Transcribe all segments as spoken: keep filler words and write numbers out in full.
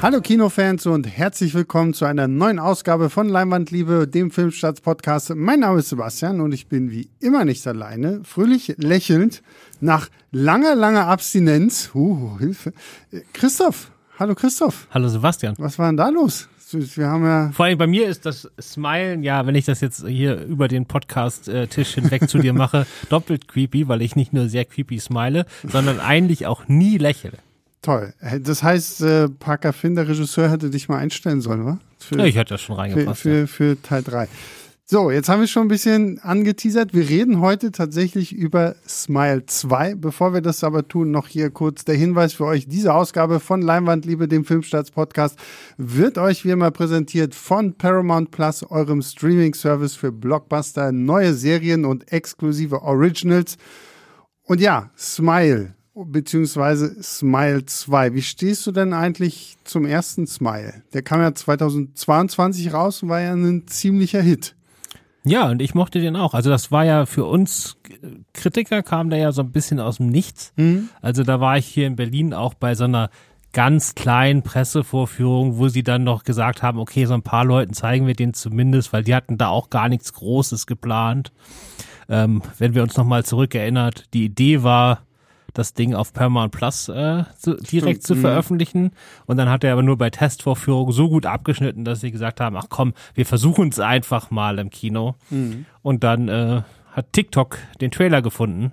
Hallo Kinofans und herzlich willkommen zu einer neuen Ausgabe von Leinwandliebe, dem Filmstarts-Podcast. Mein Name ist Sebastian und ich bin wie immer nicht alleine, fröhlich lächelnd, nach langer, langer Abstinenz. Uh, Hilfe. Christoph, hallo Christoph. Hallo Sebastian. Was war denn da los? Wir haben ja Vor allem bei mir ist das Smilen, ja, wenn ich das jetzt hier über den Podcast-Tisch hinweg zu dir mache, doppelt creepy, weil ich nicht nur sehr creepy smile, sondern eigentlich auch nie lächle. Toll. Das heißt, äh, Parker Finn, der Regisseur, hätte dich mal einstellen sollen, wa? Für, ja, ich hatte das schon reingepasst. Für, für, ja. für Teil drei. So, jetzt haben wir schon ein bisschen angeteasert. Wir reden heute tatsächlich über Smile zwei. Bevor wir das aber tun, noch hier kurz der Hinweis für euch. Diese Ausgabe von Leinwandliebe, dem Filmstarts-Podcast, wird euch wie immer präsentiert von Paramount Plus, eurem Streaming-Service für Blockbuster, neue Serien und exklusive Originals. Und ja, Smile, beziehungsweise Smile zwei. Wie stehst du denn eigentlich zum ersten Smile? Der kam ja zweitausendzweiundzwanzig raus und war ja ein ziemlicher Hit. Ja, und ich mochte den auch. Also das war ja für uns Kritiker, kam der ja so ein bisschen aus dem Nichts. Mhm. Also da war ich hier in Berlin auch bei so einer ganz kleinen Pressevorführung, wo sie dann noch gesagt haben, okay, so ein paar Leuten zeigen wir den zumindest, weil die hatten da auch gar nichts Großes geplant. Ähm, wenn wir uns nochmal zurückerinnert, die Idee war, das Ding auf Paramount Plus äh, so direkt Stimmt. zu veröffentlichen. Und dann hat er aber nur bei Testvorführungen so gut abgeschnitten, dass sie gesagt haben, ach komm, wir versuchen es einfach mal im Kino. Mhm. Und dann äh, hat TikTok den Trailer gefunden.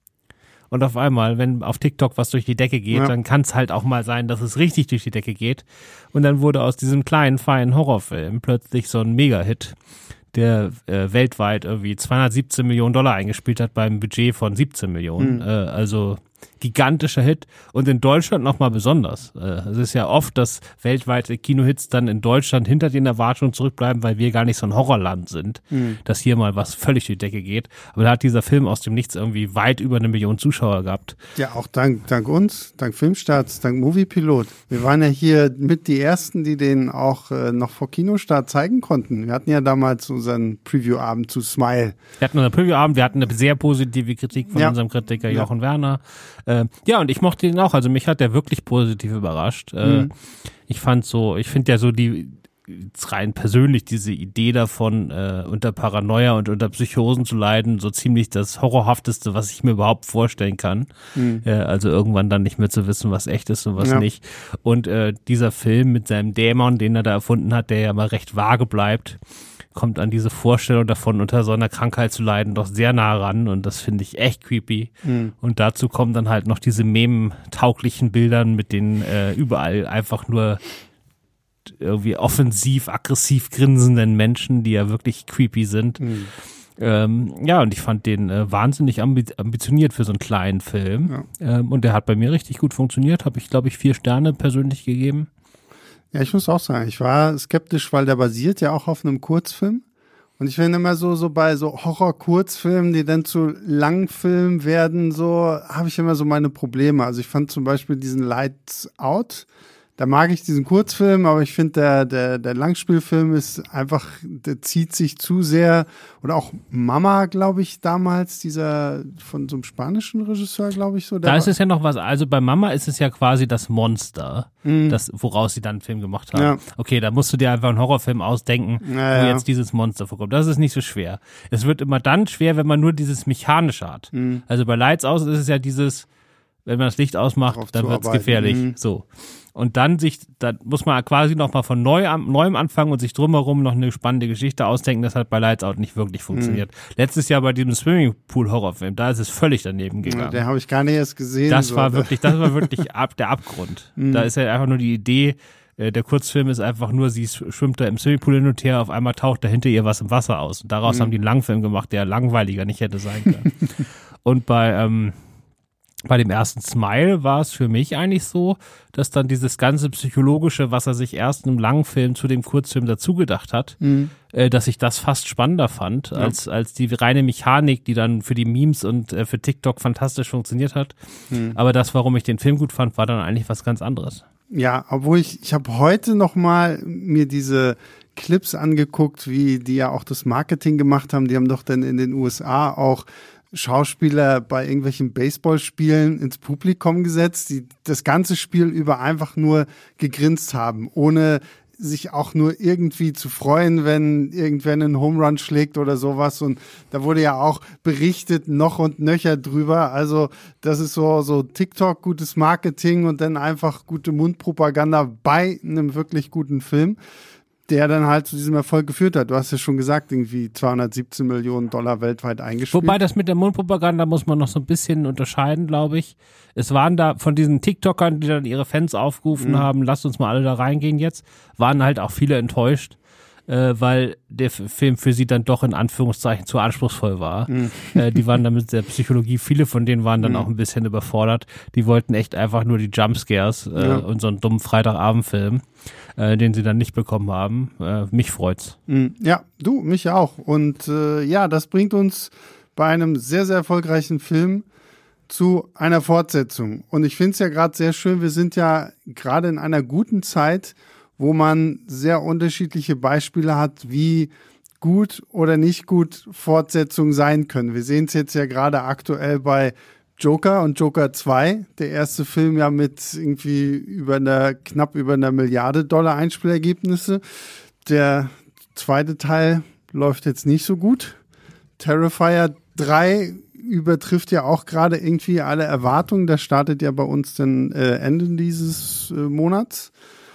Und auf einmal, wenn auf TikTok was durch die Decke geht, ja. dann kann es halt auch mal sein, dass es richtig durch die Decke geht. Und dann wurde aus diesem kleinen, feinen Horrorfilm plötzlich so ein Mega-Hit, der äh, weltweit irgendwie zweihundertsiebzehn Millionen Dollar eingespielt hat beim Budget von siebzehn Millionen. Mhm. Äh, also gigantischer Hit und in Deutschland nochmal besonders. Äh, es ist ja oft, dass weltweite Kinohits dann in Deutschland hinter den Erwartungen zurückbleiben, weil wir gar nicht so ein Horrorland sind, mhm. dass hier mal was völlig durch die Decke geht. Aber da hat dieser Film aus dem Nichts irgendwie weit über eine Million Zuschauer gehabt. Ja, auch dank, dank uns, dank Filmstarts, dank Moviepilot. Wir waren ja hier mit die Ersten, die den auch äh, noch vor Kinostart zeigen konnten. Wir hatten ja damals unseren Preview-Abend zu Smile. Wir hatten unseren Preview-Abend, wir hatten eine sehr positive Kritik von ja. unserem Kritiker Jochen ja. Werner. Äh, ja, und ich mochte den auch. Also mich hat der wirklich positiv überrascht. Äh, mhm. Ich fand so, ich finde ja so die rein persönlich diese Idee davon, äh, unter Paranoia und unter Psychosen zu leiden, so ziemlich das Horrorhafteste, was ich mir überhaupt vorstellen kann. Mhm. Äh, also irgendwann dann nicht mehr zu wissen, was echt ist und was ja. nicht. Und äh, dieser Film mit seinem Dämon, den er da erfunden hat, der ja mal recht vage bleibt, kommt an diese Vorstellung davon, unter so einer Krankheit zu leiden, doch sehr nah ran und das finde ich echt creepy. Mhm. Und dazu kommen dann halt noch diese meme-tauglichen Bildern mit den äh, überall einfach nur irgendwie offensiv, aggressiv grinsenden Menschen, die ja wirklich creepy sind. Mhm. Ähm, ja, und ich fand den äh, wahnsinnig ambi- ambitioniert für so einen kleinen Film. Ja. Ähm, und der hat bei mir richtig gut funktioniert, habe ich, glaube ich, vier Sterne persönlich gegeben. Ja, ich muss auch sagen, ich war skeptisch, weil der basiert ja auch auf einem Kurzfilm. Und ich finde immer so, so bei so Horror-Kurzfilmen, die dann zu Langfilmen werden, so habe ich immer so meine Probleme. Also ich fand zum Beispiel diesen Lights Out, da mag ich diesen Kurzfilm, aber ich finde, der, der, der Langspielfilm ist einfach, der zieht sich zu sehr. Oder auch Mama, glaube ich, damals, dieser von so einem spanischen Regisseur, glaube ich so. Der da ist es ja noch was, also bei Mama ist es ja quasi das Monster, mhm. das, woraus sie dann einen Film gemacht haben. Ja. Okay, da musst du dir einfach einen Horrorfilm ausdenken, ja, wo ja. jetzt dieses Monster vorkommt. Das ist nicht so schwer. Es wird immer dann schwer, wenn man nur dieses Mechanische hat. Mhm. Also bei Lights Out ist es ja dieses, wenn man das Licht ausmacht, Darauf dann wird's gefährlich. Mhm. So. Und dann sich, da muss man quasi nochmal von neu, neuem anfangen und sich drumherum noch eine spannende Geschichte ausdenken. Das hat bei Lights Out nicht wirklich funktioniert. Mhm. Letztes Jahr bei diesem Swimmingpool-Horrorfilm, da ist es völlig daneben gegangen. Ja, den habe ich gar nicht erst gesehen. Das so. war wirklich, das war wirklich ab, der Abgrund. Mhm. Da ist ja einfach nur die Idee, äh, der Kurzfilm ist einfach nur, sie schwimmt da im Swimmingpool hin und her, auf einmal taucht da hinter ihr was im Wasser aus. Und daraus mhm. haben die einen Langfilm gemacht, der langweiliger nicht hätte sein können. Und bei, ähm, Bei dem ersten Smile war es für mich eigentlich so, dass dann dieses ganze Psychologische, was er sich erst im langen Film zu dem Kurzfilm dazu gedacht hat, mhm. äh, dass ich das fast spannender fand, ja. als als die reine Mechanik, die dann für die Memes und äh, für TikTok fantastisch funktioniert hat. Mhm. Aber das, warum ich den Film gut fand, war dann eigentlich was ganz anderes. Ja, obwohl ich, ich habe heute noch mal mir diese Clips angeguckt, wie die ja auch das Marketing gemacht haben. Die haben doch dann in den U S A auch Schauspieler bei irgendwelchen Baseballspielen ins Publikum gesetzt, die das ganze Spiel über einfach nur gegrinst haben, ohne sich auch nur irgendwie zu freuen, wenn irgendwer einen Home Run schlägt oder sowas. Und da wurde ja auch berichtet, noch und nöcher drüber. Also das ist so, so TikTok, gutes Marketing und dann einfach gute Mundpropaganda bei einem wirklich guten Film, der dann halt zu diesem Erfolg geführt hat. Du hast ja schon gesagt, irgendwie zweihundertsiebzehn Millionen Dollar weltweit eingespielt. Wobei das mit der Mundpropaganda muss man noch so ein bisschen unterscheiden, glaube ich. Es waren da von diesen TikTokern, die dann ihre Fans aufgerufen mhm. haben, lasst uns mal alle da reingehen jetzt, waren halt auch viele enttäuscht, äh, weil der F- Film für sie dann doch in Anführungszeichen zu anspruchsvoll war. Mhm. Äh, die waren dann mit der Psychologie, viele von denen waren dann mhm. auch ein bisschen überfordert. Die wollten echt einfach nur die Jumpscares äh, ja. und so einen dummen Freitagabendfilm, äh, den sie dann nicht bekommen haben. Äh, mich freut's. Mhm. Ja, du, mich auch. Und äh, ja, das bringt uns bei einem sehr, sehr erfolgreichen Film zu einer Fortsetzung. Und ich finde es ja gerade sehr schön, wir sind ja gerade in einer guten Zeit, wo man sehr unterschiedliche Beispiele hat, wie gut oder nicht gut Fortsetzungen sein können. Wir sehen es jetzt ja gerade aktuell bei Joker und Joker zwei, der erste Film ja mit irgendwie über einer, knapp über einer Milliarde Dollar Einspielergebnisse. Der zweite Teil läuft jetzt nicht so gut. Terrifier drei übertrifft ja auch gerade irgendwie alle Erwartungen. Das startet ja bei uns dann äh, Ende dieses äh, Monats.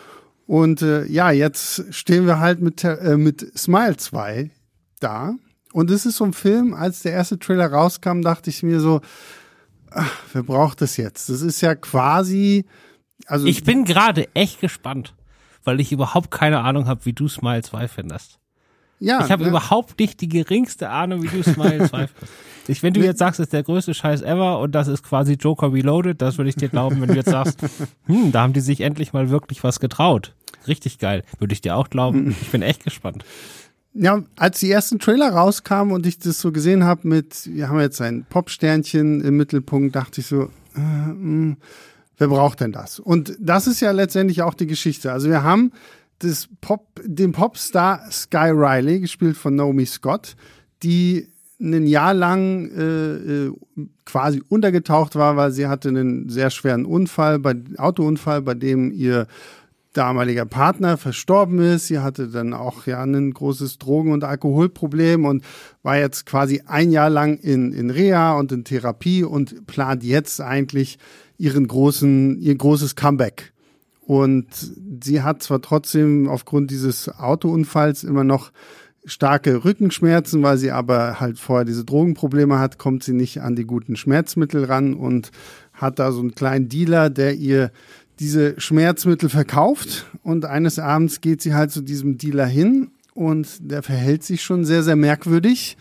Und äh, ja, jetzt stehen wir halt mit, äh, mit Smile zwei da. Und es ist so ein Film, als der erste Trailer rauskam, dachte ich mir so, ach, wer braucht das jetzt? Das ist ja quasi... also ich bin gerade echt gespannt, weil ich überhaupt keine Ahnung habe, wie du Smile zwei findest. Ja, ich habe ne? überhaupt nicht die geringste Ahnung, wie du Smile zwei findest. Ich, wenn du jetzt sagst, es ist der größte Scheiß ever und das ist quasi Joker Reloaded, das würde ich dir glauben. Wenn du jetzt sagst, hm, da haben die sich endlich mal wirklich was getraut. Richtig geil. Würde ich dir auch glauben. Ich bin echt gespannt. Ja, als die ersten Trailer rauskamen und ich das so gesehen habe mit, wir haben jetzt ein Popsternchen im Mittelpunkt, dachte ich so, äh, mh, wer braucht denn das? Und das ist ja letztendlich auch die Geschichte. Also wir haben das Pop, den Popstar Sky Riley, gespielt von Naomi Scott, die ein Jahr lang äh, äh, quasi untergetaucht war, weil sie hatte einen sehr schweren Unfall, bei Autounfall, bei dem ihr damaliger Partner verstorben ist. Sie hatte dann auch ja ein großes Drogen- und Alkoholproblem und war jetzt quasi ein Jahr lang in, in Reha und in Therapie und plant jetzt eigentlich ihren großen, ihr großes Comeback. Und sie hat zwar trotzdem aufgrund dieses Autounfalls immer noch starke Rückenschmerzen, weil sie aber halt vorher diese Drogenprobleme hat, kommt sie nicht an die guten Schmerzmittel ran und hat da so einen kleinen Dealer, der ihr diese Schmerzmittel verkauft. Und eines Abends geht sie halt zu diesem Dealer hin und der verhält sich schon sehr, sehr merkwürdig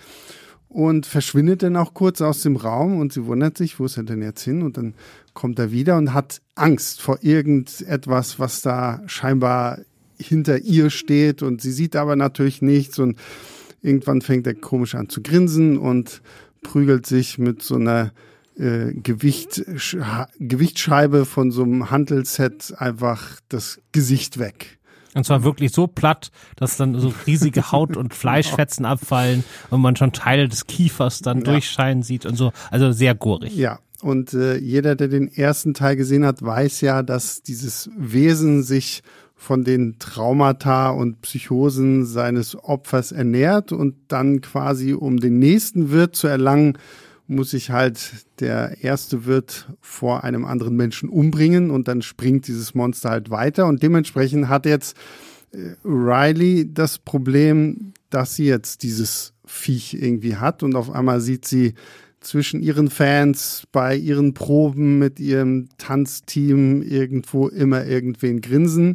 und verschwindet dann auch kurz aus dem Raum und sie wundert sich, wo ist er denn jetzt hin? Und dann kommt er wieder und hat Angst vor irgendetwas, was da scheinbar hinter ihr steht und sie sieht aber natürlich nichts und irgendwann fängt er komisch an zu grinsen und prügelt sich mit so einer äh, Gewicht, Sch- Gewichtsscheibe von so einem Hantelset einfach das Gesicht weg. Und zwar wirklich so platt, dass dann so riesige Haut- und Fleischfetzen abfallen und man schon Teile des Kiefers dann ja. durchscheinen sieht und so. Also sehr gorig. Ja, und äh, jeder, der den ersten Teil gesehen hat, weiß ja, dass dieses Wesen sich von den Traumata und Psychosen seines Opfers ernährt und dann quasi, um den nächsten Wirt zu erlangen, muss sich halt der erste Wirt vor einem anderen Menschen umbringen und dann springt dieses Monster halt weiter und dementsprechend hat jetzt äh, Riley das Problem, dass sie jetzt dieses Viech irgendwie hat und auf einmal sieht sie zwischen ihren Fans, bei ihren Proben mit ihrem Tanzteam irgendwo immer irgendwen grinsen.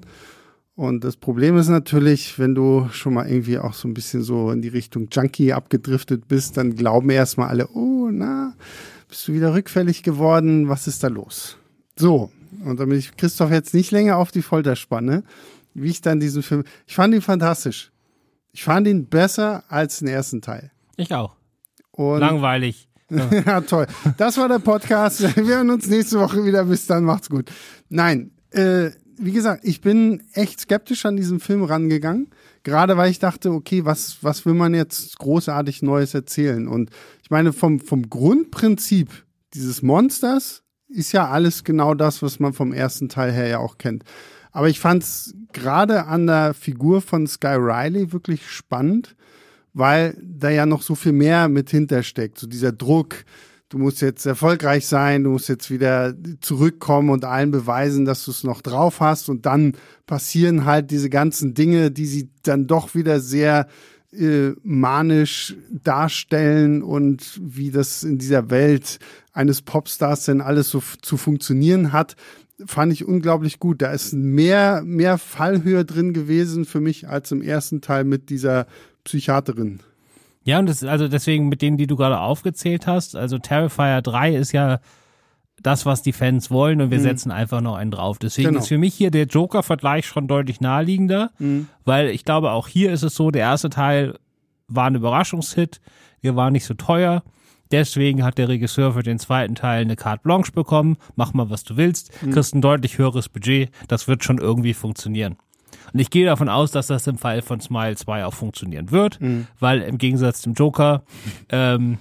Und das Problem ist natürlich, wenn du schon mal irgendwie auch so ein bisschen so in die Richtung Junkie abgedriftet bist, dann glauben erstmal alle, oh, na, bist du wieder rückfällig geworden? Was ist da los? So, und damit ich Christoph jetzt nicht länger auf die Folter spanne, wie ich dann diesen Film, ich fand ihn fantastisch. Ich fand ihn besser als den ersten Teil. Ich auch. Und langweilig. Ja. Ja, toll. Das war der Podcast. Wir hören uns nächste Woche wieder. Bis dann, macht's gut. Nein, äh, wie gesagt, ich bin echt skeptisch an diesen Film rangegangen. Gerade weil ich dachte, okay, was, was will man jetzt großartig Neues erzählen? Und ich meine, vom, vom Grundprinzip dieses Monsters ist ja alles genau das, was man vom ersten Teil her ja auch kennt. Aber ich fand es gerade an der Figur von Sky Riley wirklich spannend, weil da ja noch so viel mehr mit hintersteckt. So dieser Druck, du musst jetzt erfolgreich sein, du musst jetzt wieder zurückkommen und allen beweisen, dass du es noch drauf hast. Und dann passieren halt diese ganzen Dinge, die sie dann doch wieder sehr äh, manisch darstellen und wie das in dieser Welt eines Popstars denn alles so f- zu funktionieren hat, fand ich unglaublich gut. Da ist mehr, mehr Fallhöhe drin gewesen für mich als im ersten Teil mit dieser Psychiaterin. Ja, und das, also deswegen mit denen, die du gerade aufgezählt hast, also Terrifier drei ist ja das, was die Fans wollen und wir mhm. setzen einfach noch einen drauf. Deswegen genau. ist für mich hier der Joker-Vergleich schon deutlich naheliegender, mhm. weil ich glaube, auch hier ist es so, der erste Teil war ein Überraschungshit, der war nicht so teuer. Deswegen hat der Regisseur für den zweiten Teil eine Carte Blanche bekommen. Mach mal, was du willst. Mhm. Kriegst ein deutlich höheres Budget. Das wird schon irgendwie funktionieren. Und ich gehe davon aus, dass das im Fall von Smile zwei auch funktionieren wird, mhm. weil im Gegensatz zum Joker ähm,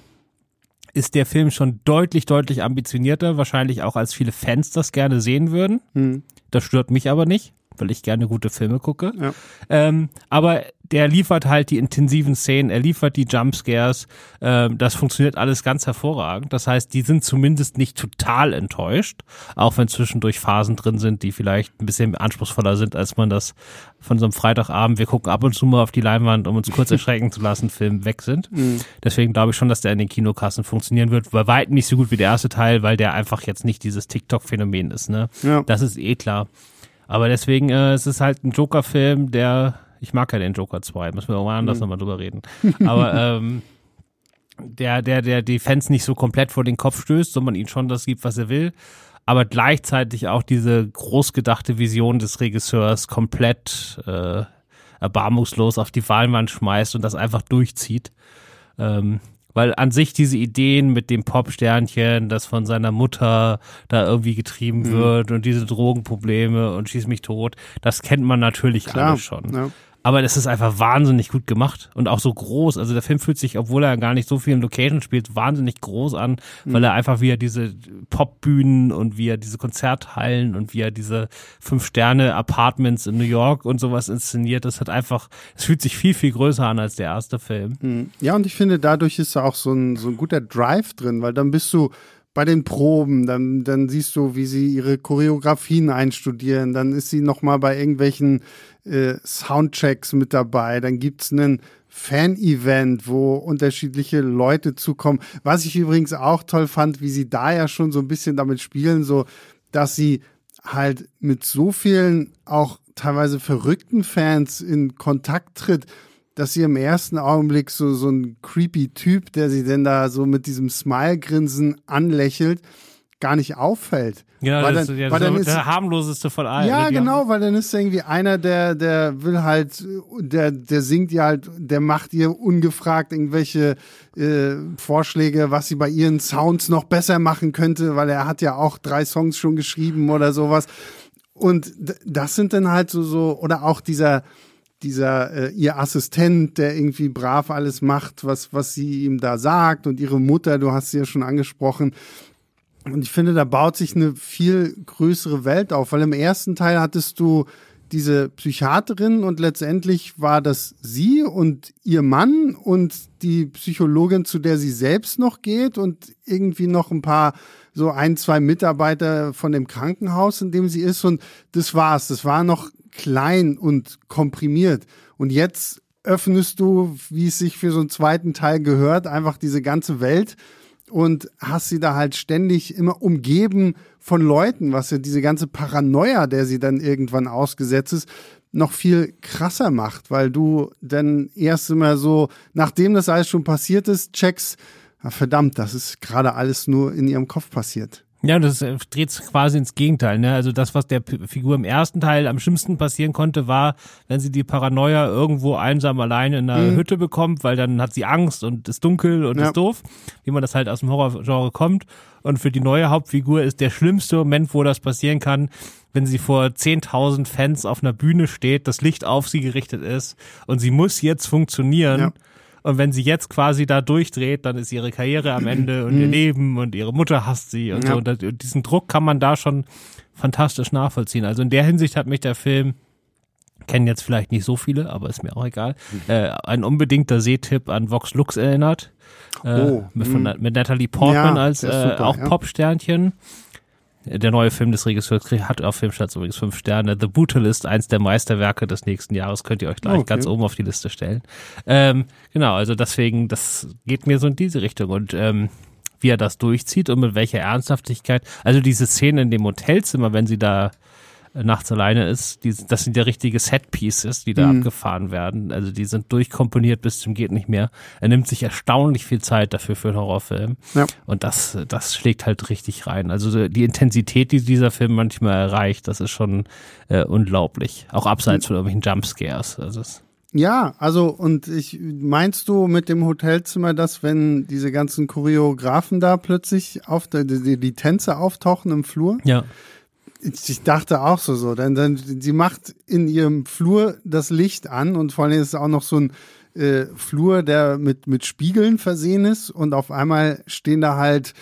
ist der Film schon deutlich, deutlich ambitionierter. Wahrscheinlich auch, als viele Fans das gerne sehen würden. Mhm. Das stört mich aber nicht, weil ich gerne gute Filme gucke. Ja. Ähm, aber der liefert halt die intensiven Szenen, er liefert die Jumpscares, ähm, das funktioniert alles ganz hervorragend. Das heißt, die sind zumindest nicht total enttäuscht, auch wenn zwischendurch Phasen drin sind, die vielleicht ein bisschen anspruchsvoller sind, als man das von so einem Freitagabend, wir gucken ab und zu mal auf die Leinwand, um uns kurz erschrecken zu lassen, Film weg sind. Mhm. Deswegen glaube ich schon, dass der in den Kinokassen funktionieren wird, bei weitem nicht so gut wie der erste Teil, weil der einfach jetzt nicht dieses TikTok-Phänomen ist. Ne? Ja. Das ist eh klar. Aber deswegen, äh, es ist halt ein Joker-Film, der, ich mag ja den Joker zwei, müssen wir auch mal anders mhm. nochmal drüber reden. Aber ähm, der, der, der die Fans nicht so komplett vor den Kopf stößt, sondern ihnen schon das gibt, was er will. Aber gleichzeitig auch diese großgedachte Vision des Regisseurs komplett äh, erbarmungslos auf die Wahlwand schmeißt und das einfach durchzieht. Ähm, Weil an sich diese Ideen mit dem Popsternchen, das von seiner Mutter da irgendwie getrieben mhm. wird und diese Drogenprobleme und schieß mich tot, das kennt man natürlich Klar, alles schon. Ja. Aber das ist einfach wahnsinnig gut gemacht und auch so groß. Also der Film fühlt sich, obwohl er gar nicht so viel in Location spielt, wahnsinnig groß an, mhm. weil er einfach wie er diese Popbühnen und wie er diese Konzerthallen und wie er diese Fünf-Sterne-Apartments in New York und sowas inszeniert. Das hat einfach, es fühlt sich viel, viel größer an als der erste Film. Mhm. Ja, und ich finde, dadurch ist da auch so ein, so ein guter Drive drin, weil dann bist du bei den Proben, dann, dann siehst du, wie sie ihre Choreografien einstudieren, dann ist sie nochmal bei irgendwelchen äh, Soundchecks mit dabei, dann gibt's einen Fan-Event, wo unterschiedliche Leute zukommen. Was ich übrigens auch toll fand, wie sie da ja schon so ein bisschen damit spielen, so, dass sie halt mit so vielen auch teilweise verrückten Fans in Kontakt tritt, dass sie im ersten Augenblick so, so ein creepy Typ, der sie denn da so mit diesem Smile-Grinsen anlächelt, gar nicht auffällt. Ja, weil das, dann, ja, weil das dann ist ist der harmloseste von allen. Ja, die genau, haben, weil dann ist irgendwie einer, der, der will halt, der, der singt ihr halt, der macht ihr ungefragt irgendwelche äh, Vorschläge, was sie bei ihren Sounds noch besser machen könnte, weil er hat ja auch drei Songs schon geschrieben oder sowas. Und das sind dann halt so, so, oder auch dieser, dieser äh, ihr Assistent, der irgendwie brav alles macht, was was sie ihm da sagt, und ihre Mutter, du hast sie ja schon angesprochen. Und ich finde, da baut sich eine viel größere Welt auf, weil im ersten Teil hattest du diese Psychiaterin und letztendlich war das sie und ihr Mann und die Psychologin, zu der sie selbst noch geht, und irgendwie noch ein paar, so ein, zwei Mitarbeiter von dem Krankenhaus, in dem sie ist, und das war's. Das war noch klein und komprimiert. Und jetzt öffnest du, wie es sich für so einen zweiten Teil gehört, einfach diese ganze Welt und hast sie da halt ständig immer umgeben von Leuten, was ja diese ganze Paranoia, der sie dann irgendwann ausgesetzt ist, noch viel krasser macht, weil du dann erst immer so, nachdem das alles schon passiert ist, checkst, ah, verdammt, das ist gerade alles nur in ihrem Kopf passiert. Ja, das äh, dreht sich quasi ins Gegenteil, ne? Also das, was der P- Figur im ersten Teil am schlimmsten passieren konnte, war, wenn sie die Paranoia irgendwo einsam alleine in einer Mhm. Hütte bekommt, weil dann hat sie Angst und ist dunkel und Ja. ist doof, wie man das halt aus dem Horrorgenre kommt. Und für die neue Hauptfigur ist der schlimmste Moment, wo das passieren kann, wenn sie vor zehntausend Fans auf einer Bühne steht, das Licht auf sie gerichtet ist und sie muss jetzt funktionieren. Ja. Und wenn sie jetzt quasi da durchdreht, dann ist ihre Karriere am Ende und ihr Leben und ihre Mutter hasst sie und Ja. so. Und, das, und diesen Druck kann man da schon fantastisch nachvollziehen. Also in der Hinsicht hat mich der Film, kennen jetzt vielleicht nicht so viele, aber ist mir auch egal, äh, ein unbedingter Sehtipp an Vox Lux erinnert. Äh, Oh, mit, von, mit Natalie Portman Ja, als der ist äh, super, auch ja. Popsternchen. Der neue Film des Regisseurs hat auf Filmstarts übrigens fünf Sterne. The Brutalist, eins der Meisterwerke des nächsten Jahres, könnt ihr euch gleich Okay. ganz oben auf die Liste stellen. Ähm, genau, also deswegen, das geht mir so in diese Richtung. Und ähm, wie er das durchzieht und mit welcher Ernsthaftigkeit. Also diese Szene in dem Hotelzimmer, wenn sie da äh, nachts alleine ist, die, das sind ja richtige Set-Pieces, die da Mhm. abgefahren werden. Also die sind durchkomponiert bis zum geht nicht mehr. Er nimmt sich erstaunlich viel Zeit dafür für einen Horrorfilm. Ja. Und das, das schlägt halt richtig rein. Also die Intensität, die dieser Film manchmal erreicht, das ist schon äh, unglaublich. Auch abseits von irgendwelchen Jumpscares. Also es, Ja, also und ich meinst du mit dem Hotelzimmer, dass wenn diese ganzen Choreografen da plötzlich auf der, die, die Tänzer auftauchen im Flur? ja. Ich, ich dachte auch so so, denn dann sie macht in ihrem Flur das Licht an und vor allem ist es auch noch so ein äh, Flur, der mit mit Spiegeln versehen ist und auf einmal stehen da halt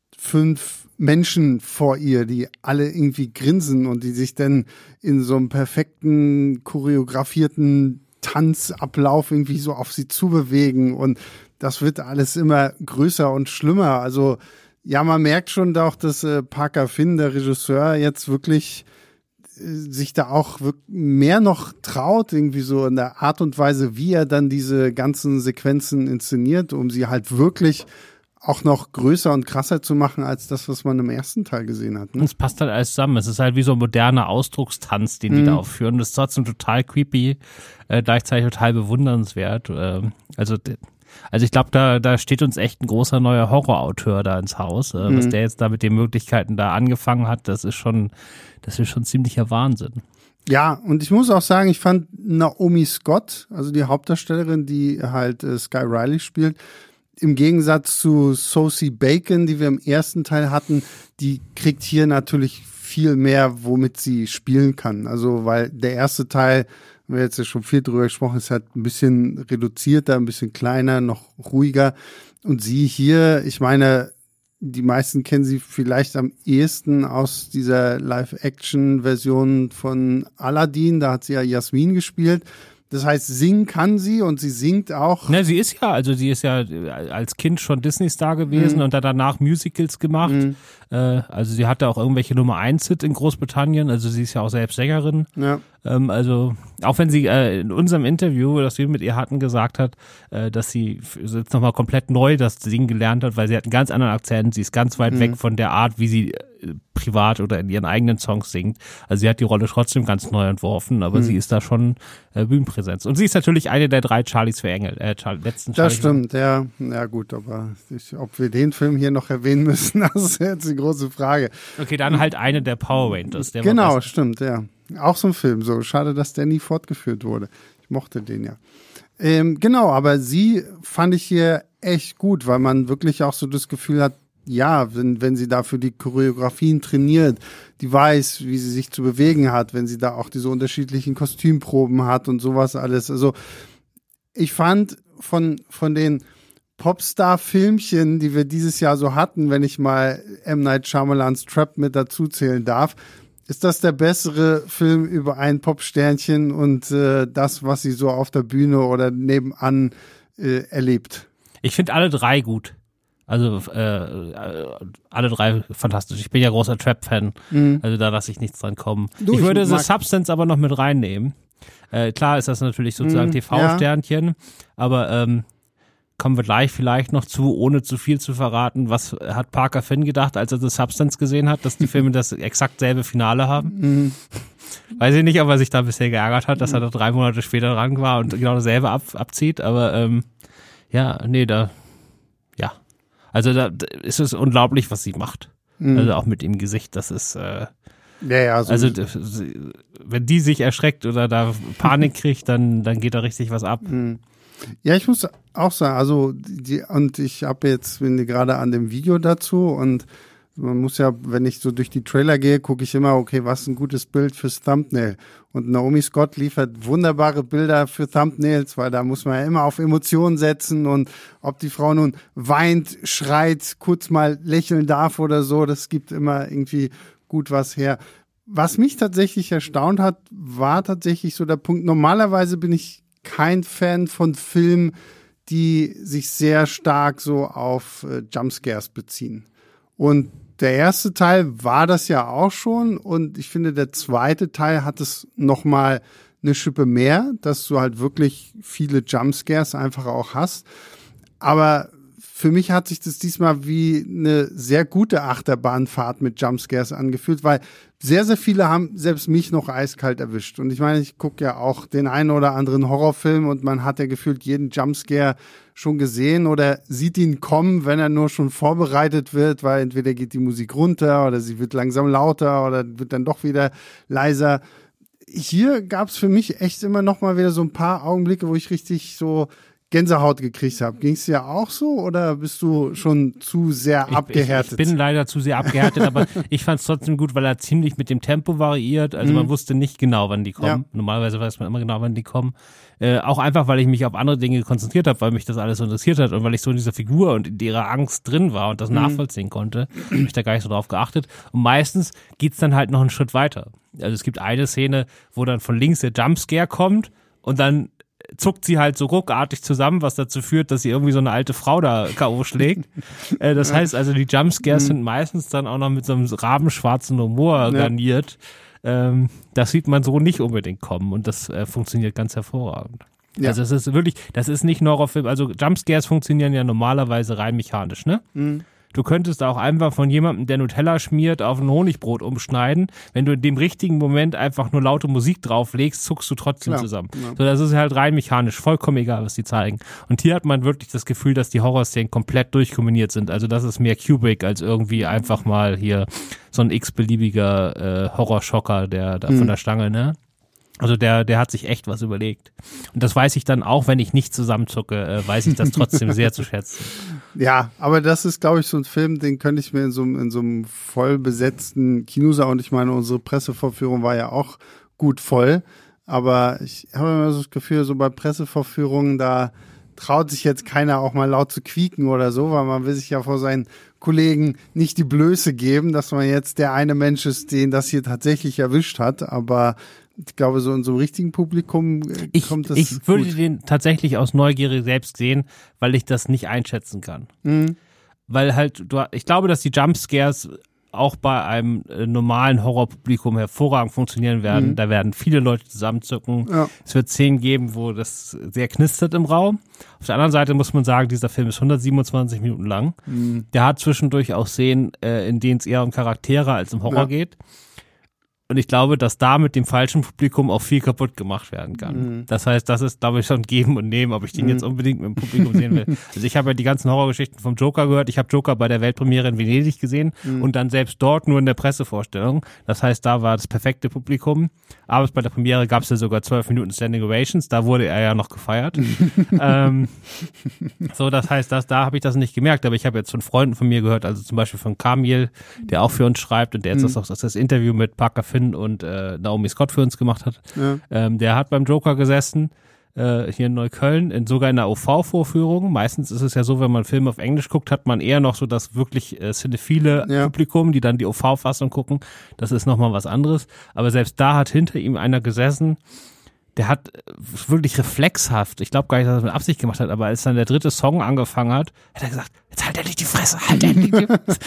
fünf Menschen vor ihr, die alle irgendwie grinsen und die sich dann in so einem perfekten choreografierten Tanzablauf irgendwie so auf sie zubewegen und das wird alles immer größer und schlimmer. Also ja, man merkt schon doch, dass äh, Parker Finn, der Regisseur, jetzt wirklich äh, sich da auch wirk- mehr noch traut, irgendwie so in der Art und Weise, wie er dann diese ganzen Sequenzen inszeniert, um sie halt wirklich auch noch größer und krasser zu machen, als das, was man im ersten Teil gesehen hat. Und Ne? es passt halt alles zusammen. Es ist halt wie so ein moderner Ausdruckstanz, den die Mhm. da aufführen. Das ist trotzdem total creepy, äh, gleichzeitig total bewundernswert. Ähm, also, d- also ich glaube, da, da steht uns echt ein großer neuer Horrorauteur da ins Haus. Äh, Was Mhm. der jetzt da mit den Möglichkeiten da angefangen hat, das ist schon, das ist schon ziemlicher Wahnsinn. Ja, und ich muss auch sagen, ich fand Naomi Scott, also die Hauptdarstellerin, die halt äh, Sky Riley spielt, im Gegensatz zu Sosie Bacon, die wir im ersten Teil hatten, die kriegt hier natürlich viel mehr, womit sie spielen kann. Also, weil der erste Teil, haben wir jetzt ja schon viel drüber gesprochen, ist halt ein bisschen reduzierter, ein bisschen kleiner, noch ruhiger. Und sie hier, ich meine, die meisten kennen sie vielleicht am ehesten aus dieser Live-Action-Version von Aladdin. Da hat sie ja Jasmin gespielt. Das heißt, singen kann sie und sie singt auch. Ne, sie ist ja, also sie ist ja äh, als Kind schon Disney-Star gewesen Mhm. und hat danach Musicals gemacht. Mhm. Äh, also sie hatte auch irgendwelche Nummer eins Hit in Großbritannien, also sie ist ja auch selbst Sängerin. Ja. Ähm, also auch wenn sie äh, in unserem Interview, das wir mit ihr hatten, gesagt hat, äh, dass sie f- jetzt nochmal komplett neu das Singen gelernt hat, weil sie hat einen ganz anderen Akzent, sie ist ganz weit Mhm. weg von der Art, wie sie äh, privat oder in ihren eigenen Songs singt. Also sie hat die Rolle trotzdem ganz neu entworfen, aber Mhm. sie ist da schon äh, Bühnenpräsenz. Und sie ist natürlich eine der drei Charlies für Engel, äh, Charlie, letzten Das Charlies. stimmt, ja. Ja gut, aber ich, ob wir den Film hier noch erwähnen müssen, das ist jetzt die große Frage. Okay, dann halt eine der Power Rangers. Der war Genau, besser. stimmt, ja. Auch so ein Film, so schade, dass der nie fortgeführt wurde. Ich mochte den ja. Ähm, genau, aber sie fand ich hier echt gut, weil man wirklich auch so das Gefühl hat, ja, wenn, wenn sie dafür die Choreografien trainiert, die weiß, wie sie sich zu bewegen hat, wenn sie da auch diese unterschiedlichen Kostümproben hat und sowas alles. Also ich fand von, von den Popstar-Filmchen, die wir dieses Jahr so hatten, wenn ich mal M. Night Shyamalans Trap mit dazu zählen darf, ist das der bessere Film über ein Popsternchen und äh, das, was sie so auf der Bühne oder nebenan äh, erlebt? Ich finde alle drei gut. Also äh, äh, alle drei fantastisch. Ich bin ja großer Trap-Fan, Mhm. also da lasse ich nichts dran kommen. Du, ich ich würde The mag- Substance aber noch mit reinnehmen. Äh, klar ist das natürlich sozusagen Mhm, T V-Sternchen, aber ähm, kommen wir gleich vielleicht noch zu, ohne zu viel zu verraten. Was hat Parker Finn gedacht, als er The Substance gesehen hat, dass die Filme das exakt selbe Finale haben? Mhm. Weiß ich nicht, ob er sich da bisher geärgert hat, dass er da drei Monate später dran war und genau dasselbe ab, abzieht, aber ähm, ja, nee, da, ja. Also da ist es unglaublich, was sie macht. Mhm. Also auch mit dem Gesicht, das ist äh, ja, ja, so also wenn die sich erschreckt oder da Panik kriegt, dann, dann geht da richtig was ab. Mhm. Ja, ich muss auch sagen, also die, und ich habe jetzt, bin gerade an dem Video dazu und man muss ja, wenn ich so durch die Trailer gehe, gucke ich immer, okay, was ist ein gutes Bild fürs Thumbnail? Und Naomi Scott liefert wunderbare Bilder für Thumbnails, weil da muss man ja immer auf Emotionen setzen und ob die Frau nun weint, schreit, kurz mal lächeln darf oder so, das gibt immer irgendwie gut was her. Was mich tatsächlich erstaunt hat, war tatsächlich so der Punkt, normalerweise bin ich kein Fan von Filmen, die sich sehr stark so auf äh, Jumpscares beziehen. Und der erste Teil war das ja auch schon und ich finde, der zweite Teil hat es nochmal eine Schippe mehr, dass du halt wirklich viele Jumpscares einfach auch hast. Aber für mich hat sich das diesmal wie eine sehr gute Achterbahnfahrt mit Jumpscares angefühlt, weil sehr, sehr viele haben selbst mich noch eiskalt erwischt. Und ich meine, ich gucke ja auch den einen oder anderen Horrorfilm und man hat ja gefühlt jeden Jumpscare schon gesehen oder sieht ihn kommen, wenn er nur schon vorbereitet wird, weil entweder geht die Musik runter oder sie wird langsam lauter oder wird dann doch wieder leiser. Hier gab es für mich echt immer noch mal wieder so ein paar Augenblicke, wo ich richtig so Gänsehaut gekriegt habe. Ging es dir auch so oder bist du schon zu sehr ich, abgehärtet? Ich, ich bin leider zu sehr abgehärtet, aber ich fand es trotzdem gut, weil er ziemlich mit dem Tempo variiert. Also mhm. man wusste nicht genau, wann die kommen. Ja. Normalerweise weiß man immer genau, wann die kommen. Äh, auch einfach, weil ich mich auf andere Dinge konzentriert habe, weil mich das alles so interessiert hat und weil ich so in dieser Figur und in ihrer Angst drin war und das mhm. nachvollziehen konnte, habe ich da gar nicht so drauf geachtet. Und meistens geht's dann halt noch einen Schritt weiter. Also es gibt eine Szene, wo dann von links der Jumpscare kommt und dann zuckt sie halt so ruckartig zusammen, was dazu führt, dass sie irgendwie so eine alte Frau da K O schlägt. äh, das heißt also, die Jumpscares mhm. sind meistens dann auch noch mit so einem rabenschwarzen Humor garniert. Ja. Ähm, das sieht man so nicht unbedingt kommen und das äh, funktioniert ganz hervorragend. Ja. Also es ist wirklich, das ist nicht ein Horrorfilm, also Jumpscares funktionieren ja normalerweise rein mechanisch, ne? Mhm. Du könntest auch einfach von jemandem, der Nutella schmiert, auf ein Honigbrot umschneiden. Wenn du in dem richtigen Moment einfach nur laute Musik drauflegst, zuckst du trotzdem ja, zusammen. Ja. So, das ist halt rein mechanisch, vollkommen egal, was die zeigen. Und hier hat man wirklich das Gefühl, dass die Horrorszenen komplett durchkombiniert sind. Also das ist mehr Kubrick als irgendwie einfach mal hier so ein x-beliebiger äh, Horrorschocker, der da mhm. von der Stange, ne? Also der, der hat sich echt was überlegt. Und das weiß ich dann auch, wenn ich nicht zusammenzucke, äh, weiß ich das trotzdem sehr zu schätzen. Ja, aber das ist, glaube ich, so ein Film, den könnte ich mir in so, in so einem voll besetzten Kinosaal, und ich meine, unsere Pressevorführung war ja auch gut voll, aber ich habe immer so das Gefühl, so bei Pressevorführungen, da traut sich jetzt keiner auch mal laut zu quieken oder so, weil man will sich ja vor seinen Kollegen nicht die Blöße geben, dass man jetzt der eine Mensch ist, den das hier tatsächlich erwischt hat, aber ich glaube, so in so einem richtigen Publikum ich, kommt das Ich würde gut. den tatsächlich aus Neugierde selbst sehen, weil ich das nicht einschätzen kann. Mhm. Weil halt, du, ich glaube, dass die Jumpscares auch bei einem äh, normalen Horrorpublikum hervorragend funktionieren werden. Mhm. Da werden viele Leute zusammenzucken. Ja. Es wird Szenen geben, wo das sehr knistert im Raum. Auf der anderen Seite muss man sagen, dieser Film ist hundertsiebenundzwanzig Minuten lang. Mhm. Der hat zwischendurch auch Szenen, äh, in denen es eher um Charaktere als um Horror ja. geht. Und ich glaube, dass da mit dem falschen Publikum auch viel kaputt gemacht werden kann. Mhm. Das heißt, das ist, glaube ich, schon geben und nehmen, ob ich den mhm. jetzt unbedingt mit dem Publikum sehen will. Also ich habe ja die ganzen Horrorgeschichten vom Joker gehört. Ich habe Joker bei der Weltpremiere in Venedig gesehen mhm. und dann selbst dort nur in der Pressevorstellung. Das heißt, da war das perfekte Publikum. Aber bei der Premiere gab es ja sogar zwölf Minuten Standing Ovations. Da wurde er ja noch gefeiert. ähm, so, das heißt, das, da habe ich das nicht gemerkt. Aber ich habe jetzt von Freunden von mir gehört, also zum Beispiel von Kamil, der auch für uns schreibt und der jetzt mhm. das, das, das Interview mit Parker Finn und äh, Naomi Scott für uns gemacht hat. Ja. Ähm, der hat beim Joker gesessen, äh, hier in Neukölln, in, sogar in einer O V-Vorführung. Meistens ist es ja so, wenn man Filme auf Englisch guckt, hat man eher noch so das wirklich äh, cinephile ja. Publikum, die dann die O V-Fassung gucken. Das ist nochmal was anderes. Aber selbst da hat hinter ihm einer gesessen, der hat wirklich reflexhaft, ich glaube gar nicht, dass er das mit Absicht gemacht hat, aber als dann der dritte Song angefangen hat, hat er gesagt, jetzt halt endlich die Fresse, halt endlich die Fresse.